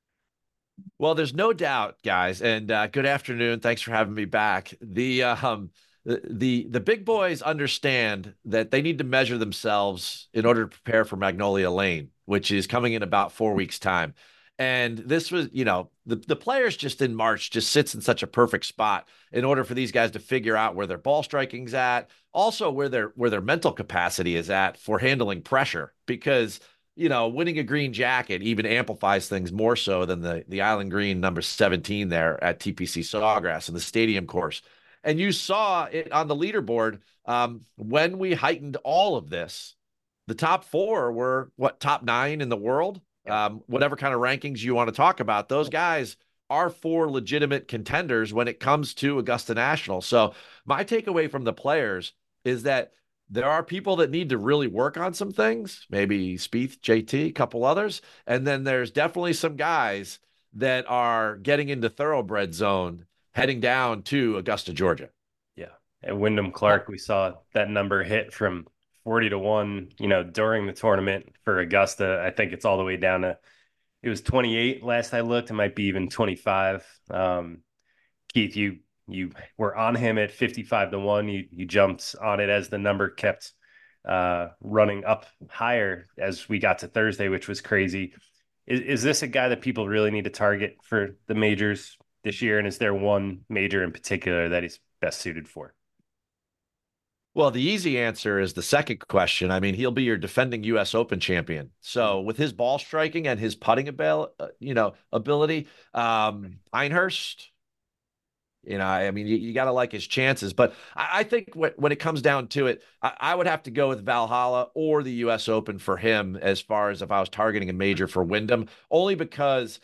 Well, there's no doubt, guys, and uh, good afternoon. Thanks for having me back. The um, the, the the big boys understand that they need to measure themselves in order to prepare for Magnolia Lane, which is coming in about four weeks' time. And this was, you know, the, the Players just in March just sits in such a perfect spot in order for these guys to figure out where their ball striking's at, also where their where their mental capacity is at for handling pressure, because you know, winning a green jacket even amplifies things more so than the, the Island Green number seventeen there at T P C Sawgrass in the stadium course. And you saw it on the leaderboard um, when we heightened all of this. The top four were, what, top nine in the world? Um, whatever kind of rankings you want to talk about, those guys are four legitimate contenders when it comes to Augusta National. So my takeaway from the Players is that there are people that need to really work on some things, maybe Spieth, J T, a couple others. And then there's definitely some guys that are getting into thoroughbred zone, heading down to Augusta, Georgia. Yeah. At Wyndham Clark, we saw that number hit from forty to one, you know, during the tournament for Augusta. I think it's all the way down to, it was twenty-eight last I looked. It might be even twenty-five. Um, Keith, you you were on him at fifty-five to one. You you jumped on it as the number kept uh, running up higher as we got to Thursday, which was crazy. Is, is this a guy that people really need to target for the majors this year? And is there one major in particular that he's best suited for? Well, the easy answer is the second question. I mean, he'll be your defending U S Open champion. So with his ball striking and his putting abil- uh, you know, ability, um, Pinehurst, you know, I mean, you, you got to like his chances. But I, I think when, when it comes down to it, I, I would have to go with Valhalla or the U S Open for him as far as if I was targeting a major for Wyndham, only because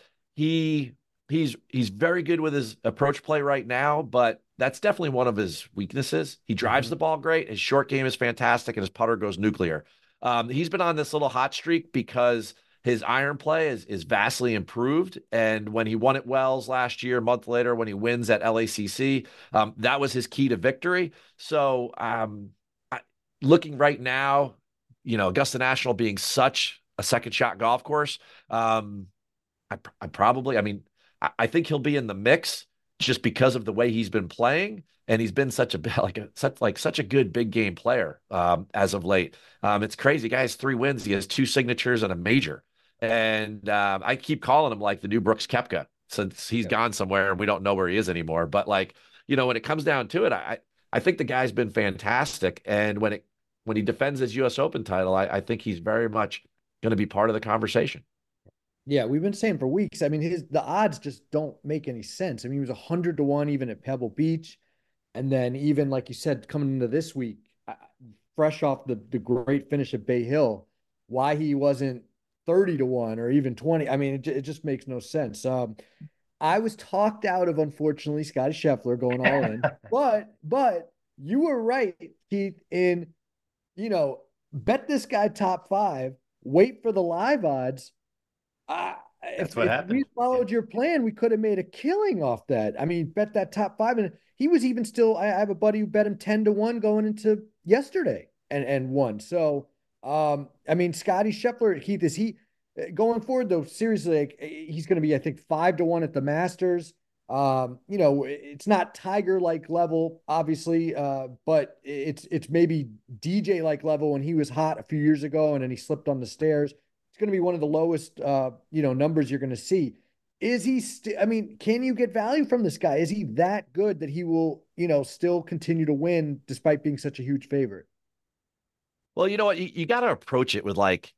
he he's he's very good with his approach play right now, but that's definitely one of his weaknesses. He drives the ball great. His short game is fantastic, and his putter goes nuclear. Um, he's been on this little hot streak because his iron play is, is vastly improved. And when he won at Wells last year, a month later, when he wins at L A C C, um, that was his key to victory. So um, I, looking right now, you know, Augusta National being such a second shot golf course, um, I, I probably, I mean, I, I think he'll be in the mix just because of the way he's been playing. And he's been such a like a such like such a good big game player um, as of late. Um, it's crazy. Guy has three wins. He has two signatures and a major. And um, I keep calling him like the new Brooks Koepka since he's yeah. gone somewhere and we don't know where he is anymore. But like, you know, when it comes down to it, I I think the guy's been fantastic. And when it when he defends his U S Open title, I, I think he's very much going to be part of the conversation. Yeah, we've been saying for weeks. I mean, his the odds just don't make any sense. I mean, he was a hundred to one even at Pebble Beach. And then even like you said, coming into this week, fresh off the, the great finish at Bay Hill, why he wasn't thirty to one or even twenty. I mean, it, it just makes no sense. Um, I was talked out of, unfortunately, Scotty Scheffler going all in, but, but you were right, Keith, in, you know, bet this guy top five, wait for the live odds. Uh, That's if, what if happened. we followed your plan, we could have made a killing off that. I mean, bet that top five, and he was even still. I, I have a buddy who bet him ten to one going into yesterday and and won. So, um, I mean, Scotty Scheffler, Keith, is he going forward though? Seriously, like, he's going to be, I think, five to one at the Masters. Um, you know, it's not Tiger like level, obviously, uh, but it's it's maybe D J like level when he was hot a few years ago and then he slipped on the stairs. It's going to be one of the lowest, uh, you know, numbers you're going to see. Is he still, I mean, can you get value from this guy? Is he that good that he will, you know, still continue to win despite being such a huge favorite? Well, you know what? You, you got to approach it with like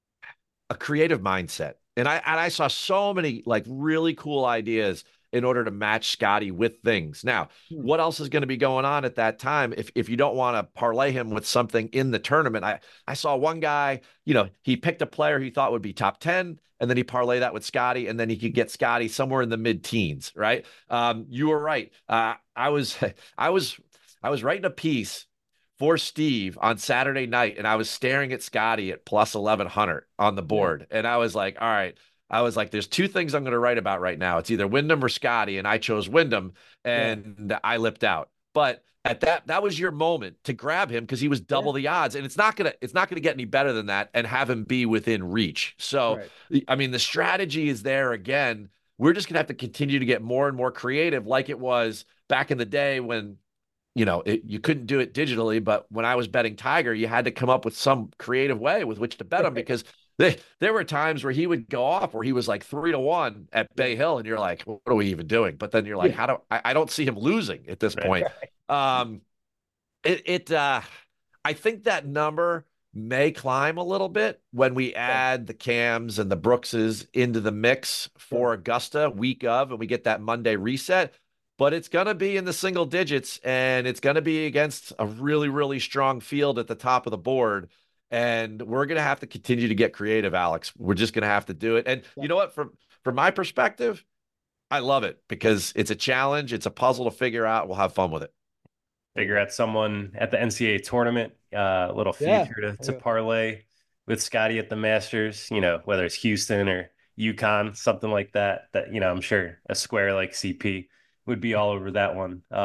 a creative mindset. And I, and I saw so many like really cool ideas in order to match Scotty with things. Now, hmm. what else is going to be going on at that time? If if you don't want to parlay him with something in the tournament, I, I saw one guy, you know, he picked a player he thought would be top ten, and then he parlayed that with Scotty, and then he could get Scotty somewhere in the mid teens, right? Um, you were right. Uh, I was, I was, I was writing a piece for Steve on Saturday night, and I was staring at Scotty at plus eleven hundred on the board. Yeah. And I was like, all right, I was like, there's two things I'm going to write about right now. It's either Wyndham or Scotty. And I chose Wyndham, and yeah. I lipped out. But at that, that was your moment to grab him because he was double yeah. the odds. And it's not going to, it's not going to get any better than that and have him be within reach. So, right. I mean, the strategy is there again. We're just going to have to continue to get more and more creative like it was back in the day when, you know, it, you couldn't do it digitally, but when I was betting Tiger, you had to come up with some creative way with which to bet him because they, there were times where he would go off where he was like three to one at Bay Hill, and you're like, what are we even doing? But then you're like, yeah. how do I, I don't see him losing at this point. Right. Um, it, it uh, I think that number may climb a little bit when we add the Cams and the Brookses into the mix for Augusta week of, and we get that Monday reset. But it's going to be in the single digits, and it's going to be against a really, really strong field at the top of the board. And we're going to have to continue to get creative, Alex. We're just going to have to do it. And yeah. you know what? From, from my perspective, I love it because it's a challenge. It's a puzzle to figure out. We'll have fun with it. Figure out someone at the N C double A tournament, uh, a little future yeah. to, to yeah. parlay with Scotty at the Masters, you know, whether it's Houston or UConn, something like that, that, you know, I'm sure a square like C P would be all over that one. Um,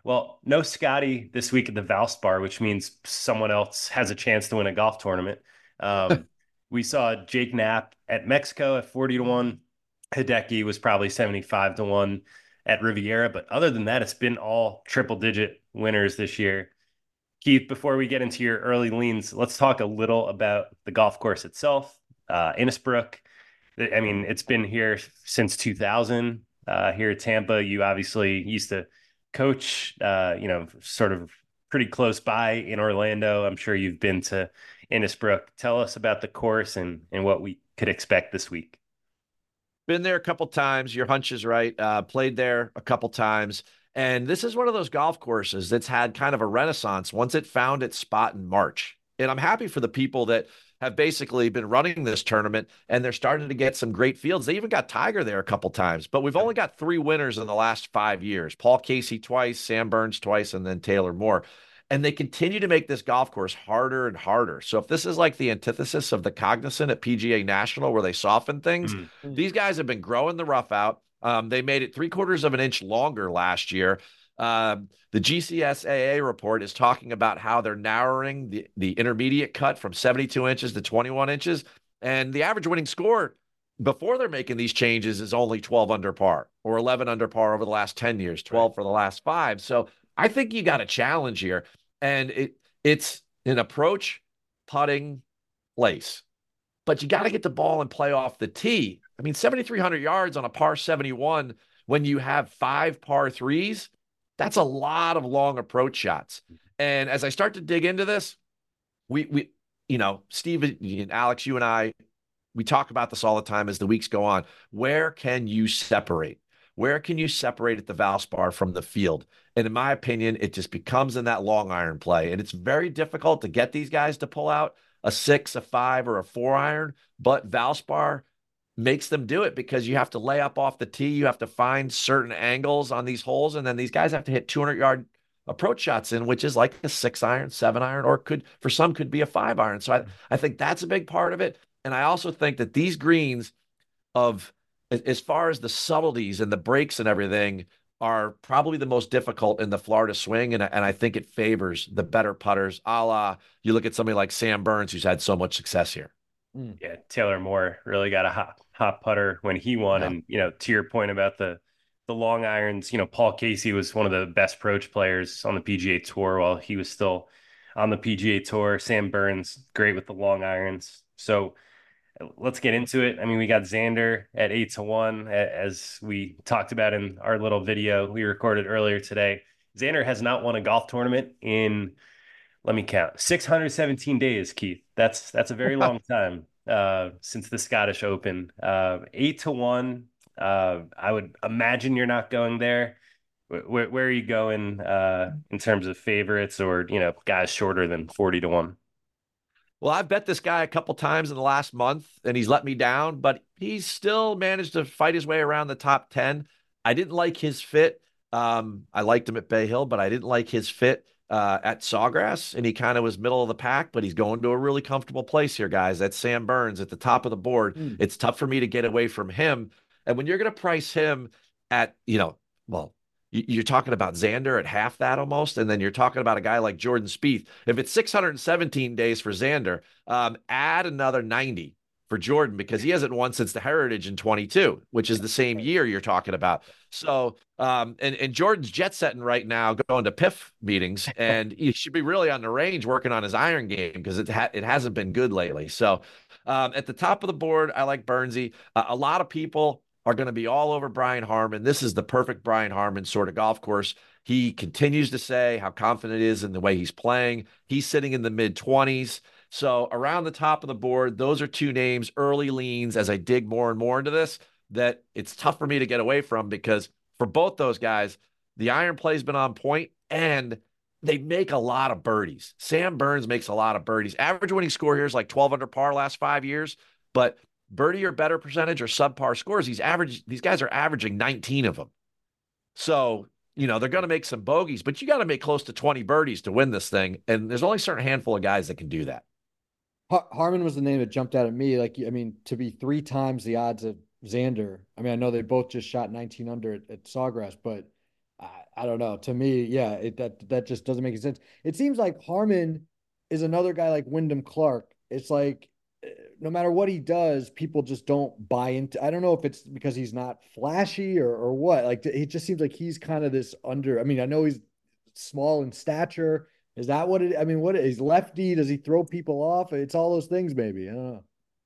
Well, no Scotty this week at the Valspar, which means someone else has a chance to win a golf tournament. Um, we saw Jake Knapp at Mexico at forty to one. Hideki was probably seventy-five to one at Riviera. But other than that, it's been all triple digit winners this year. Keith, before we get into your early leans, let's talk a little about the golf course itself. Uh, Innisbrook, I mean, it's been here since two thousand. Uh, here at Tampa, you obviously used to coach, uh, you know, sort of pretty close by in Orlando. I'm sure you've been to Innisbrook. Tell us about the course and, and what we could expect this week. Been there a couple times. Your hunch is right. Uh, played there a couple times. And this is one of those golf courses that's had kind of a renaissance once it found its spot in March. And I'm happy for the people that have basically been running this tournament, and they're starting to get some great fields. They even got Tiger there a couple times, but we've only got three winners in the last five years. Paul Casey twice, Sam Burns twice, and then Taylor Moore. And they continue to make this golf course harder and harder. So if this is like the antithesis of the Cognizant at P G A National where they soften things, mm-hmm. these guys have been growing the rough out. Um, they made it three quarters of an inch longer last year. Um, the G C S A A report is talking about how they're narrowing the, the intermediate cut from seventy-two inches to twenty-one inches. And the average winning score before they're making these changes is only twelve under par or eleven under par over the last ten years, twelve right. for the last five. So I think you got a challenge here. And it it's an approach, putting, place. But you got to get the ball and play off the tee. I mean, seventy-three hundred yards on a par seventy-one when you have five par threes, that's a lot of long approach shots. And as I start to dig into this, we, we you know, Steve and Alex, you and I, we talk about this all the time as the weeks go on. Where can you separate? Where can you separate at the Valspar from the field? And in my opinion, it just becomes in that long iron play. And it's very difficult to get these guys to pull out a six, a five, or a four iron. But Valspar makes them do it because you have to lay up off the tee. You have to find certain angles on these holes. And then these guys have to hit two hundred yard approach shots in, which is like a six iron, seven iron, or could, for some could be a five iron. So I, I think that's a big part of it. And I also think that these greens of, as far as the subtleties and the breaks and everything, are probably the most difficult in the Florida swing. And, and I think it favors the better putters, a la you look at somebody like Sam Burns, who's had so much success here. Yeah, Taylor Moore really got a hot, hot putter when he won. Yeah. And, you know, to your point about the the long irons, you know, Paul Casey was one of the best approach players on the P G A Tour while he was still on the P G A Tour. Sam Burns, great with the long irons. So let's get into it. I mean, we got Xander at eight to one, as we talked about in our little video we recorded earlier today. Xander has not won a golf tournament in, let me count, six hundred seventeen days, Keith. That's that's a very long time uh, since the Scottish Open. Uh, eight to one. Uh, I would imagine you're not going there. Where, where are you going uh, in terms of favorites or, you know, guys shorter than forty to one? Well, I've bet this guy a couple times in the last month, and he's let me down, but he's still managed to fight his way around the top ten. I didn't like his fit. Um, I liked him at Bay Hill, but I didn't like his fit uh, at Sawgrass, and he kind of was middle of the pack, but he's going to a really comfortable place here, guys. That's Sam Burns at the top of the board. Mm. It's tough for me to get away from him. And when you're going to price him at, you know, well, you're talking about Xander at half that almost, and then you're talking about a guy like Jordan Spieth. If it's six hundred seventeen days for Xander, um, add another ninety for Jordan because he hasn't won since the Heritage in twenty-two, which is the same year you're talking about. So, um, and, and Jordan's jet setting right now, going to P I F meetings, and he should be really on the range working on his iron game because it, ha- it hasn't been good lately. So um, at the top of the board, I like Burnsy. Uh, a lot of people are going to be all over Brian Harman. This is the perfect Brian Harman sort of golf course. He continues to say how confident he is in the way he's playing. He's sitting in the mid twenties. So around the top of the board, those are two names, early leans, as I dig more and more into this, that it's tough for me to get away from because for both those guys, the iron play has been on point and they make a lot of birdies. Sam Burns makes a lot of birdies. Average winning score here is like twelve under par last five years, but birdie or better percentage or subpar scores, these average, these guys are averaging nineteen of them. So, you know, they're going to make some bogeys, but you got to make close to twenty birdies to win this thing. And there's only a certain handful of guys that can do that. Har- Harman was the name that jumped out at me. Like, I mean, to be three times the odds of Xander. I mean, I know they both just shot nineteen under at, at Sawgrass, but uh, I don't know. To me, yeah, it, that that just doesn't make sense. It seems like Harmon is another guy like Wyndham Clark. It's like eh, no matter what he does, people just don't buy into. I don't know if it's because he's not flashy or or what. Like it just seems like he's kind of this under. I mean, I know he's small in stature. Is that what it? I mean, what is lefty? Does he throw people off? It's all those things, maybe. I don't know.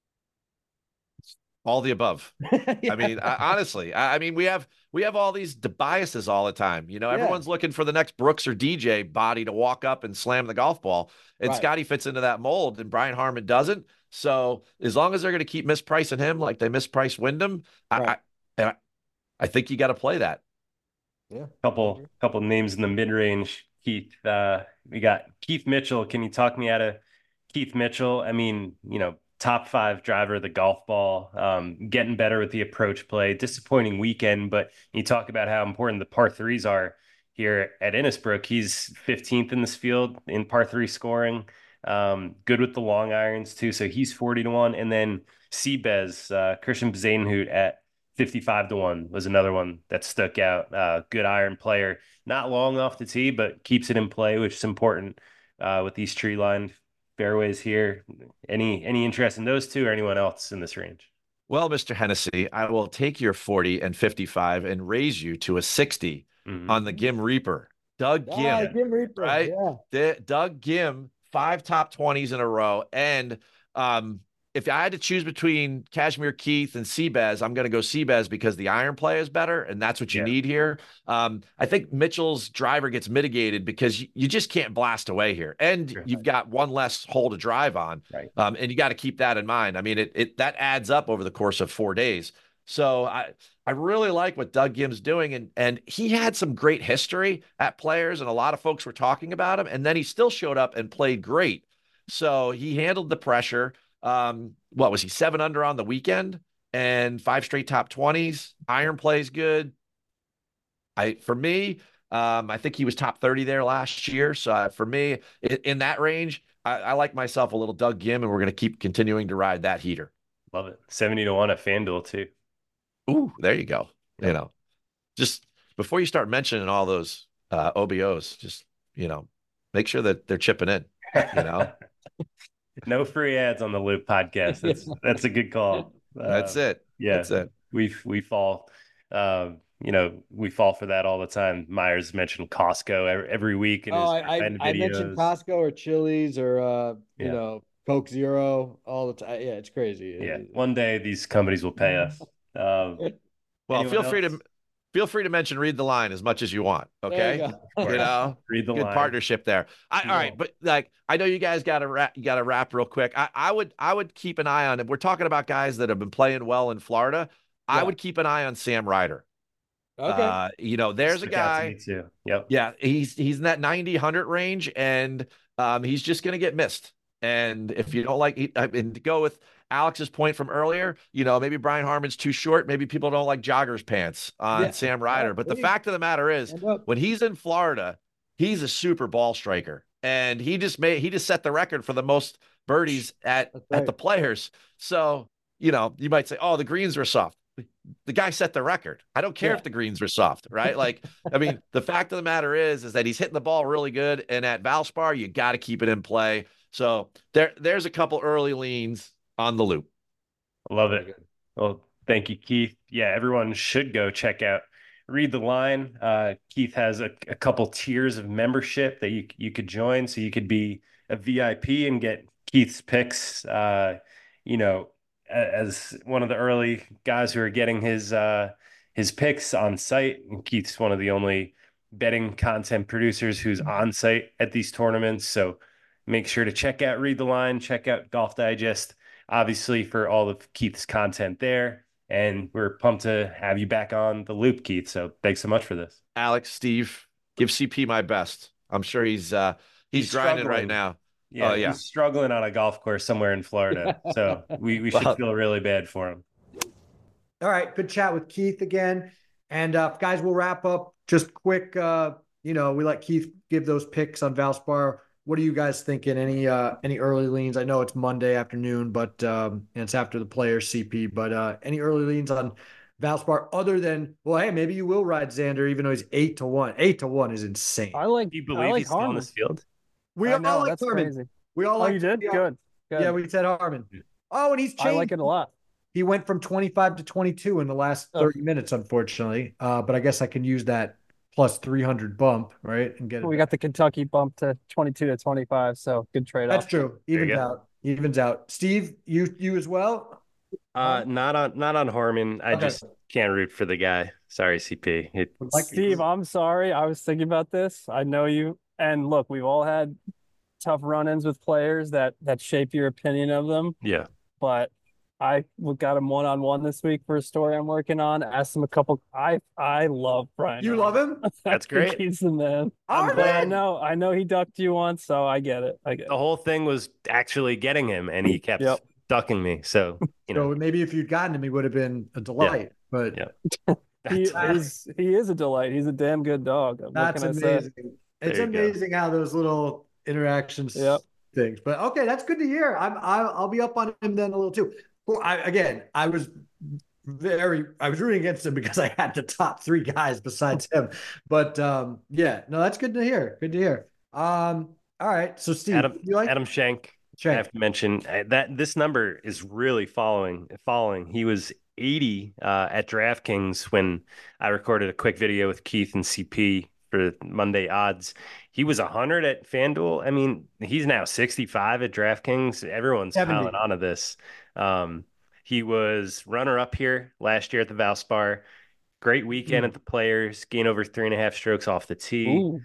All the above. Yeah. I mean, I, honestly, I, I mean, we have we have all these biases all the time. You know, Yeah. everyone's looking for the next Brooks or D J body to walk up and slam the golf ball, and Right. Scotty fits into that mold, and Brian Harmon doesn't. So as long as they're going to keep mispricing him like they mispriced Wyndham, Right. I, I and I, I think you got to play that. Yeah. Couple couple names in the mid range. Keith, uh, we got Keith Mitchell. Can you talk me out of Keith Mitchell? I mean, you know, top five driver of the golf ball, um, getting better with the approach play. Disappointing weekend, but you talk about how important the par threes are here at Innisbrook. He's fifteenth in this field in par three scoring. Um, good with the long irons too. So he's forty to one. And then Seabez, uh, Christian Bezuidenhout at fifty-five to one was another one that stuck out. Uh, good iron player, not long off the tee, but keeps it in play, which is important uh, with these tree lined fairways here. Any any interest in those two or anyone else in this range? Well, Mister Hennessy, I will take your forty and fifty-five and raise you to a sixty Mhm. on the Gim Reaper. Doug Gim, Ah, Gim Reaper, right? Yeah. D- Doug Gim, five top twenties in a row. And um, if I had to choose between Cashmere Keith and Seabez, I'm going to go Seabez because the iron play is better, and that's what you Yeah. need here. Um, I think Mitchell's driver gets mitigated because you, you just can't blast away here, and Sure. you've got one less hole to drive on, Right. um, and you got to keep that in mind. I mean, it, it that adds up over the course of four days. So I I really like what Doug Gim's doing, and and he had some great history at Players, and a lot of folks were talking about him, and then he still showed up and played great. So he handled the pressure. Um, what was he, seven under on the weekend and five straight top twenties? Iron plays good. I for me, um, I think he was top thirty there last year. So uh, for me, in, in that range, I, I like myself a little Doug Gim, and we're going to keep continuing to ride that heater. Love it. seventy to one at FanDuel too. Ooh, there you go. You know, just before you start mentioning all those uh, O B Os, just, you know, make sure that they're chipping in, you know. No free ads on the Loop podcast. That's that's a good call. That's Uh, it. Yeah, That's it. we we fall, uh, you know, we fall for that all the time. Myers mentioned Costco every, every week in Oh, his I, I, friend I mentioned videos. Costco or Chili's or uh, you Yeah. know, Coke Zero all the time. Yeah, it's crazy. Yeah, one day these companies will pay us. Um, Well, anyone feel free else? to feel free to mention Read the Line as much as you want. There Okay. you go. You know, Read the good line. partnership there. I, all right, but like I know you guys got to wrap. You got to wrap real quick. I, I would I would keep an eye on it. We're talking about guys that have been playing well in Florida. I Yeah. would keep an eye on Sam Ryder. Okay. Uh, you know, there's a Stuck out to guy. me too. Yep. Yeah, he's he's in that ninety, one hundred range, and um, he's just going to get missed. And if you don't like, I mean, to go with Alex's point from earlier, you know, maybe Brian Harmon's too short. Maybe people don't like joggers pants on Yeah. Sam Ryder. Yeah, But the please. fact of the matter is, Stand up. when he's in Florida, he's a super ball striker, and he just made he just set the record for the most birdies at That's at right. the Players. So you know, you might say, oh, the greens were soft. The guy set the record. I don't care Yeah. if the greens were soft, right? Like, I mean, the fact of the matter is, is that he's hitting the ball really good, and at Valspar, you got to keep it in play. So there, there's a couple early leans on the Loop. I love it. Well, thank you, Keith. Yeah, everyone should go check out Read the Line. Uh, Keith has a, a couple tiers of membership that you you could join, so you could be a V I P and get Keith's picks. Uh, you know, a- as one of the early guys who are getting his uh, his picks on site. And Keith's one of the only betting content producers who's on site at these tournaments. So make sure to check out Read the Line, check out Golf Digest, obviously, for all of Keith's content there. And we're pumped to have you back on the Loop, Keith. So thanks so much for this. Alex, Steve, give C P my best. I'm sure he's uh, he's, He's grinding right struggling. now. Yeah, Oh, yeah. he's struggling on a golf course somewhere in Florida. So we, we should Well- feel really bad for him. All right, good chat with Keith again. And uh, guys, we'll wrap up just quick. Uh, you know, we let Keith give those picks on Valspar. What are you guys thinking? Any uh, any early leans? I know it's Monday afternoon, but um, and it's after the Players C P. But uh, any early leans on Valspar other than, well, hey, maybe you will ride Xander, even though he's eight to one. Eight to one is insane. I like. Do you I believe like he's still on Harmon. this field? We I all know, like that's Harmon. crazy. We all Oh, like you did? yeah. Good. Good. Yeah, we said Harmon. Oh, and he's changed. I like it a lot. He went from twenty-five to twenty-two in the last thirty oh. minutes, unfortunately. Uh, but I guess I can use that plus three hundred bump, right? And get it. We back. got the Kentucky bump to twenty-two to twenty-five, so good trade off. That's true. Evens out. Evens out. Steve, you you as well? Uh, not on not on Harmon. I Okay. just can't root for the guy. Sorry, C P. It, Like- Steve, I'm sorry. I was thinking about this. I know you. And look, we've all had tough run-ins with players that that shape your opinion of them. yeah. But I got him one-on-one this week for a story I'm working on. Asked him a couple. I I love Brian. You Harmon. love him? I That's think great. He's the man. All But I right. know I know he ducked you once, so I get it. I get it. The whole thing was actually getting him, and he kept Yep. ducking me. So you know, So maybe if you'd gotten him, he would have been a delight. But Yeah. He, that's- he's, he is a delight. He's a damn good dog. What that's can I say? amazing. It's There you go. amazing how those little interactions Yep. things. But okay, that's good to hear. I'm I'll, I'll be up on him then a little too. Well, I, again, I was very I was rooting against him because I had the top three guys besides him. But um, yeah, no, that's good to hear. Good to hear. Um, all right. So Steve, Adam you like Adam Schenk. I Shank? have to mention uh, that this number is really following following. He was eighty uh, at DraftKings when I recorded a quick video with Keith and C P for Monday odds. He was one hundred at FanDuel. I mean, he's now sixty-five at DraftKings. Everyone's seventy. piling onto this. Um, he was runner up here last year at the Valspar. Great weekend Mm. at the Players. Gain over three and a half strokes off the tee. Ooh.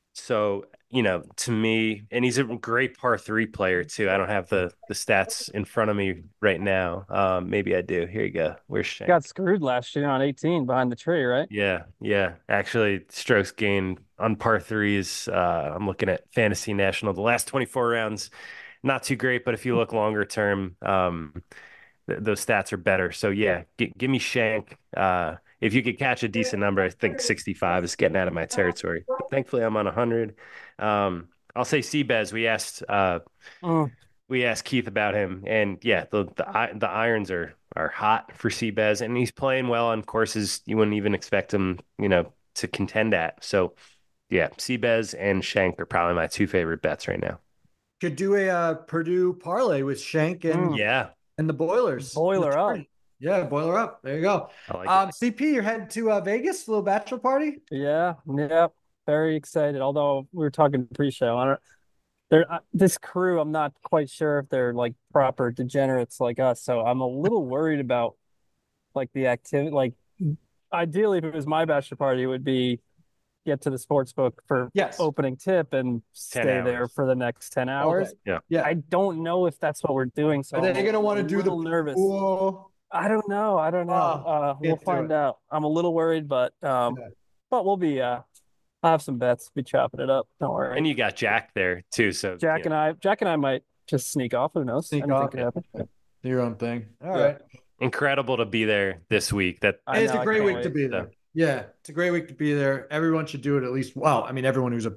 So, you know, to me, and he's a great par three player too. I don't have the the stats in front of me right now. Um, maybe I do. Here you go. Where's Shane? Got screwed last year on eighteen behind the tree, right? Yeah, yeah. Actually, strokes gained on par threes. Uh, I'm looking at Fantasy National. The last twenty-four rounds, not too great, but if you look longer term, um, th- those stats are better. So yeah, g- give me Shank. Uh, if you could catch a decent number, I think sixty-five is getting out of my territory. But thankfully, I'm on one hundred. Um, I'll say Seabez. We asked uh, Mm. we asked Keith about him, and yeah, the the i- the irons are are hot for Seabez, and he's playing well on courses you wouldn't even expect him, you know, to contend at. So yeah, Seabez and Shank are probably my two favorite bets right now. Could do a uh, Purdue parlay with Shank and Mm. Yeah, and the Boilers. Boiler up. Yeah, boiler up. There you go. I like Um, C P, you're heading to uh, Vegas, a little bachelor party. Yeah, yeah, very excited. Although we were talking pre-show, I don't. They're uh, this crew. I'm not quite sure if they're like proper degenerates like us. So I'm a little worried about like the activity. Like, ideally, if it was my bachelor party, it would be get to the sports book for Yes. open tip and stay there hours. for the next ten hours. Yeah. Yeah. I don't know if that's what we're doing. So Are they I'm going to want to a do the little nervous. pool? I don't know. I don't know. Oh, uh, we'll can't do find it. out. I'm a little worried, but um, Yeah. but we'll be. Uh, I have some bets. Be chopping it up. Don't worry. And you got Jack there too. So Jack yeah. and I, Jack and I might just sneak off. Who knows? Sneak Anything off. could happen. Do your own thing. All Yeah. right. Incredible to be there this week. That I It's know, a I great can't week wait. to be So- there. Yeah, it's a great week to be there. Everyone should do it at least. Well, I mean, everyone who's a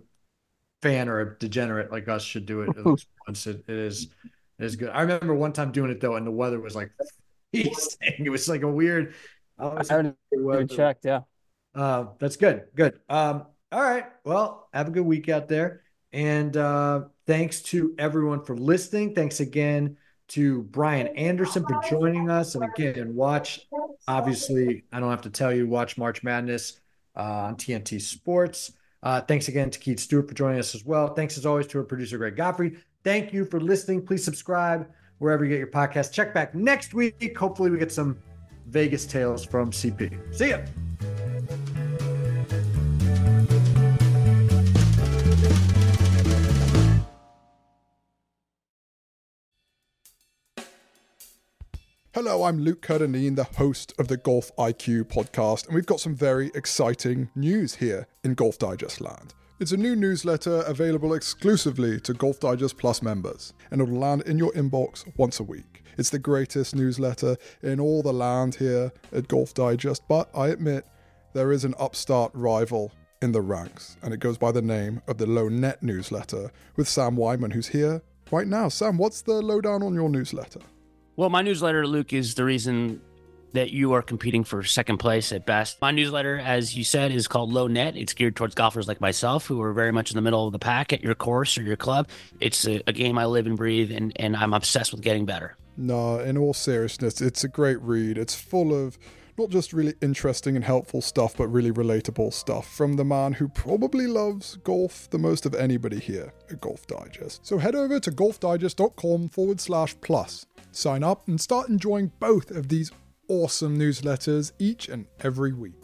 fan or a degenerate like us should do it at least once. It, it is it is good. I remember one time doing it though, and the weather was like freezing. It was like a weird. I I was haven't even checked. Yeah. Uh, that's good. Good. Um, all right. Well, have a good week out there. And uh, thanks to everyone for listening. Thanks again to Brian Anderson for joining us. And again, watch, obviously, I don't have to tell you, watch March Madness uh, on T N T Sports. Uh, thanks again to Keith Stewart for joining us as well. Thanks as always to our producer, Greg Gottfried. Thank you for listening. Please subscribe wherever you get your podcast. Check back next week. Hopefully we get some Vegas tales from C P. See ya. Hello, I'm Luke Cardinine, the host of the Golf I Q podcast, and we've got some very exciting news here in Golf Digest land. It's a new newsletter available exclusively to Golf Digest Plus members, and it'll land in your inbox once a week. It's the greatest newsletter in all the land here at Golf Digest, but I admit there is an upstart rival in the ranks, and it goes by the name of the Low Net newsletter with Sam Wyman, who's here right now. Sam, what's the lowdown on your newsletter? Well, my newsletter, Luke, is the reason that you are competing for second place at best. My newsletter, as you said, is called Low Net. It's geared towards golfers like myself who are very much in the middle of the pack at your course or your club. It's a, a game I live and breathe, and, and I'm obsessed with getting better. No, in all seriousness, it's a great read. It's full of not just really interesting and helpful stuff, but really relatable stuff from the man who probably loves golf the most of anybody here at Golf Digest. So head over to golfdigest.com forward slash plus. Sign up and start enjoying both of these awesome newsletters each and every week.